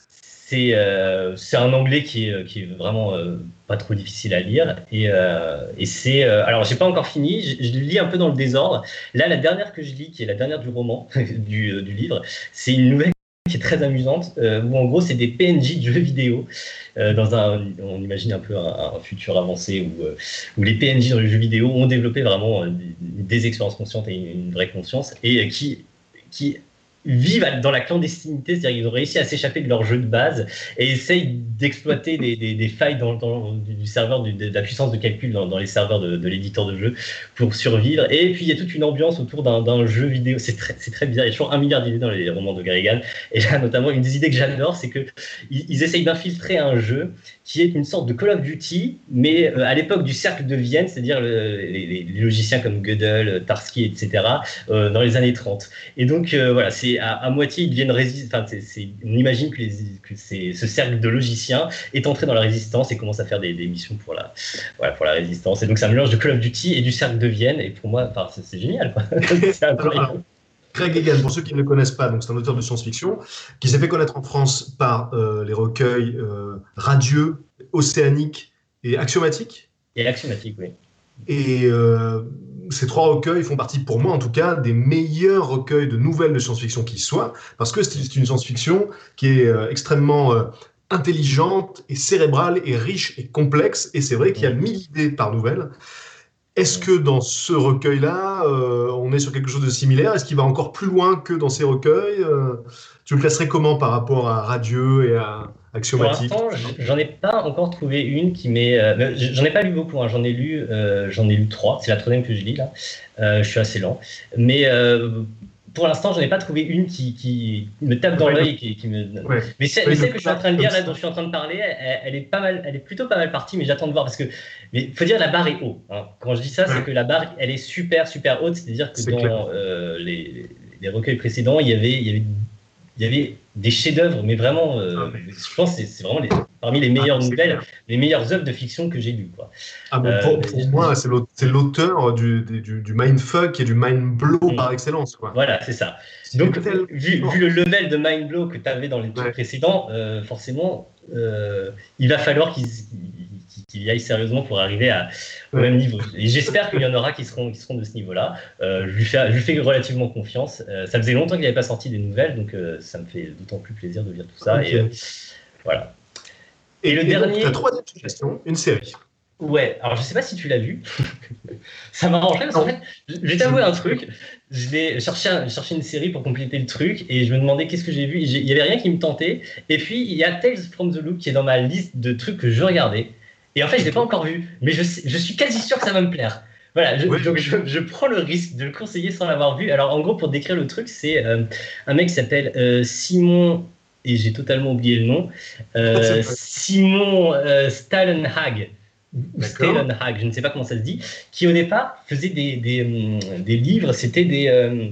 c'est euh, c'est un anglais qui est, qui est vraiment euh, pas trop difficile à lire. Et, euh, et c'est. Euh, alors, j'ai pas encore fini, je, je lis un peu dans le désordre. Là, la dernière que je lis, qui est la dernière du roman, du, euh, du livre, c'est une nouvelle qui est très amusante, euh, où en gros, c'est des P N J de jeux vidéo. Euh, dans un, on imagine un peu un, un futur avancé où, euh, où les P N J dans les jeux vidéo ont développé vraiment euh, des, des expériences conscientes et une, une vraie conscience, et euh, qui. qui vivent dans la clandestinité, c'est-à-dire qu'ils ont réussi à s'échapper de leur jeu de base et essayent d'exploiter des, des, des failles dans, dans du, du serveur, du, de la puissance de calcul dans, dans les serveurs de, de l'éditeur de jeu pour survivre. Et puis il y a toute une ambiance autour d'un jeu vidéo. C'est très, c'est très bizarre. Il y a toujours un milliard d'idées dans les romans de Garrigan. Et là, notamment, une des idées que j'adore, c'est qu'ils ils essayent d'infiltrer un jeu qui est une sorte de Call of Duty, mais euh, à l'époque du cercle de Vienne, c'est-à-dire le, les, les logiciens comme Gödel, Tarski, et cetera, euh, dans les années trente. Et donc, euh, voilà, c'est à, à moitié, ils deviennent résistants. Enfin, c'est, c'est, on imagine que, les, que c'est, ce cercle de logiciens est entré dans la résistance et commence à faire des, des missions pour la, voilà, pour la résistance. Et donc, c'est un mélange de Call of Duty et du cercle de Vienne. Et pour moi, enfin, c'est, c'est génial, quoi. C'est incroyable. Craig Egan, pour ceux qui ne le connaissent pas, donc c'est un auteur de science-fiction qui s'est fait connaître en France par euh, les recueils euh, Radieux, Océanique et Axiomatique. Et Axiomatique, oui. Et euh, ces trois recueils font partie, pour moi en tout cas, des meilleurs recueils de nouvelles de science-fiction qui soient, parce que c'est une science-fiction qui est euh, extrêmement euh, intelligente et cérébrale et riche et complexe, et c'est vrai qu'il y a mille idées par nouvelle. Est-ce que dans ce recueil-là, euh, on est sur quelque chose de similaire? Est-ce qu'il va encore plus loin que dans ces recueils? euh, Tu le classerais comment par rapport à Radieux et à Axiomatique? Pour l'instant, j'en ai pas encore trouvé une qui m'est. Euh, j'en ai pas lu beaucoup. Hein, j'en ai lu, euh, j'en ai lu trois. C'est la troisième que je lis là. Euh, je suis assez lent, mais euh, pour l'instant, j'en ai pas trouvé une qui, qui me tape dans ouais, l'œil, qui, qui me. Ouais. Mais celle ouais, que je suis en train de lire, là, dont je suis en train de parler, elle, elle est pas mal, elle est plutôt pas mal partie, mais j'attends de voir parce que. Mais faut dire la barre est haute. Hein. Quand je dis ça, ouais. c'est que la barre, elle est super, super haute. C'est-à-dire que c'est dans euh, les, les recueils précédents, il y avait, il y avait, il y avait des chefs-d'œuvre, mais vraiment, euh, ah, mais... je pense que c'est, c'est vraiment les, parmi les meilleures ah, nouvelles, clair. les meilleures œuvres de fiction que j'ai lues. Quoi. Ah, bon, euh, pour, pour moi, c'est l'auteur du, du, du mindfuck et du mindblow mmh. par excellence. Quoi. Voilà, c'est ça. C'est Donc, vu, vu le level de mindblow que tu avais dans les trucs ouais. précédents, euh, forcément, euh, il va falloir qu'il qu'il y aille sérieusement pour arriver à, au ouais. même niveau. Et j'espère qu'il y en aura qui seront, qui seront de ce niveau-là. Euh, je, lui fais, je lui fais relativement confiance. Euh, ça faisait longtemps qu'il n'avait pas sorti des nouvelles, donc euh, ça me fait d'autant plus plaisir de lire tout ça. Okay. Et euh, voilà. Et, et le et dernier. Donc, la troisième suggestion, une série. Ouais, alors je sais pas si tu l'as vu. Ça m'arrangerait parce qu'en fait, je vais t'avouer un truc. Je vais chercher, un, chercher une série pour compléter le truc et je me demandais qu'est-ce que j'ai vu. Il y avait rien qui me tentait. Et puis il y a Tales from the Loop qui est dans ma liste de trucs que je regardais. Et en fait, je l'ai pas encore vu, mais je, je suis quasi sûr que ça va me plaire. Voilà, je, oui. donc je, je prends le risque de le conseiller sans l'avoir vu. Alors en gros, pour décrire le truc, c'est euh, un mec qui s'appelle euh, Simon, et j'ai totalement oublié le nom, euh, Simon euh, Stalenhag. Stalenhag, je ne sais pas comment ça se dit, qui au départ faisait des, des, des livres, c'était des, euh,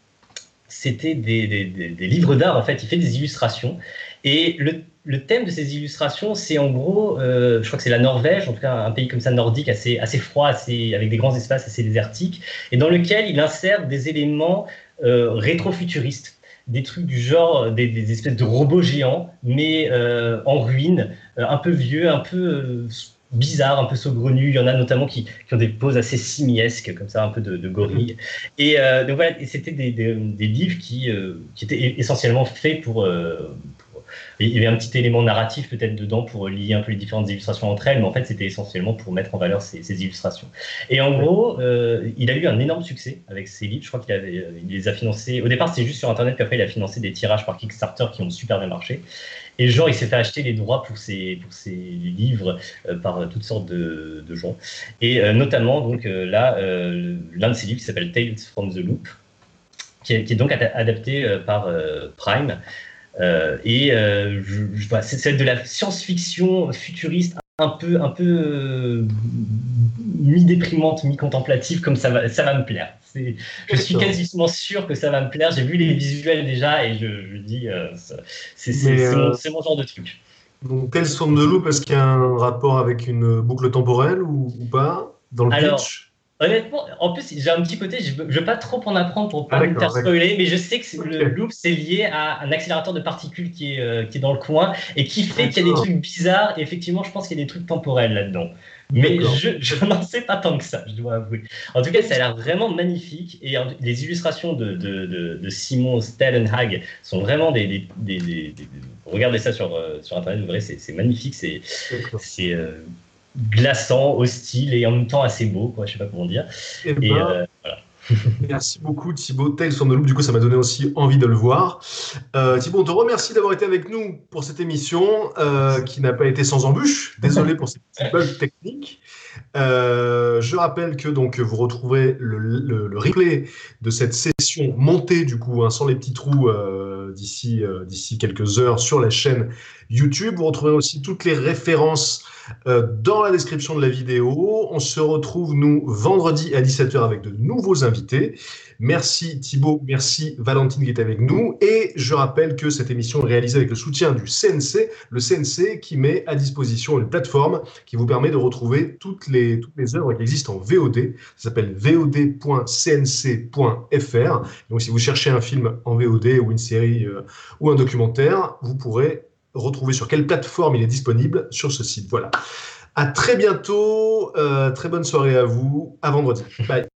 c'était des, des, des, des livres d'art en fait, il fait des illustrations. Et le, le thème de ces illustrations, c'est en gros, euh, je crois que c'est la Norvège, en tout cas un pays comme ça nordique, assez, assez froid, assez, avec des grands espaces assez désertiques, et dans lequel il insère des éléments euh, rétro-futuristes. Des trucs du genre, des, des espèces de robots géants, mais euh, en ruine, euh, un peu vieux, un peu euh, bizarre, un peu saugrenu. Il y en a notamment qui, qui ont des poses assez simiesques, comme ça, un peu de, de gorille. Et euh, donc voilà, et c'était des, des, des livres qui, euh, qui étaient essentiellement faits pour, euh, pour... Il y avait un petit élément narratif peut-être dedans pour lier un peu les différentes illustrations entre elles, mais en fait, c'était essentiellement pour mettre en valeur ces, ces illustrations. Et en gros, euh, il a eu un énorme succès avec ces livres. Je crois qu'il avait, il les a financés. Au départ, c'était juste sur Internet, puis après, il a financé des tirages par Kickstarter qui ont super bien marché. Et genre, il s'est fait acheter les droits pour ses, pour ses livres euh, par euh, toutes sortes de, de gens. Et euh, notamment, donc euh, là, euh, l'un de ses livres qui s'appelle Tales from the Loop, qui est, qui est donc adapté euh, par euh, Prime. Euh, et euh, je, je, voilà, c'est, c'est de la science-fiction futuriste un peu, un peu euh, mi-déprimante, mi-contemplative, comme ça va, ça va me plaire. C'est, je suis quasiment sûr que ça va me plaire. J'ai vu les visuels déjà et je, je dis, euh, c'est, c'est, c'est, c'est, mon, c'est mon genre de truc. Donc, Tales from the Loop, est-ce qu'il y a un rapport avec une boucle temporelle ou, ou pas dans le Alors, pitch? Honnêtement, en plus, j'ai un petit côté, je veux, je veux pas trop en apprendre pour pas Ah, me d'accord, faire spoiler, mais je sais que c'est- ok. le loop, c'est lié à un accélérateur de particules qui est, euh, qui est dans le coin et qui fait qu'il y a des D'accord, trucs bizarres. Et effectivement, je pense qu'il y a des trucs temporels là-dedans. Mais d'accord. je, je n'en sais pas tant que ça, je dois avouer. En tout cas, ça a l'air vraiment magnifique. Et en- les illustrations de, de, de, de Simon Stellenhag sont vraiment des. des, des, des- des- regardez ça sur, euh, sur Internet, vous verrez, c'est c'est magnifique. C'est. D'accord. C'est euh, glaçant, hostile et en même temps assez beau, quoi, je sais pas comment dire. Eh Et ben, euh, voilà. merci beaucoup Thibaut. Tales from the Loop, du coup, ça m'a donné aussi envie de le voir. Euh, Thibaut, on te remercie d'avoir été avec nous pour cette émission euh, qui n'a pas été sans embûches. Désolé pour ces petits bugs techniques. Euh, je rappelle que donc vous retrouverez le, le- le replay de cette session montée du coup hein, sans les petits trous euh, d'ici euh, d'ici quelques heures sur la chaîne YouTube. Vous retrouverez aussi toutes les références euh, dans la description de la vidéo. On se retrouve nous vendredi à dix-sept heures avec de nouveaux invités. Merci Thibaut, merci Valentine qui est avec nous. Et je rappelle que cette émission est réalisée avec le soutien du C N C, le C N C qui met à disposition une plateforme qui vous permet de retrouver toutes les, toutes les œuvres qui existent en V O D. Ça s'appelle v o d point c n c point f r. Donc si vous cherchez un film en V O D ou une série euh, ou un documentaire, vous pourrez retrouver sur quelle plateforme il est disponible sur ce site. Voilà. À très bientôt. Euh, très bonne soirée à vous. À vendredi. Bye.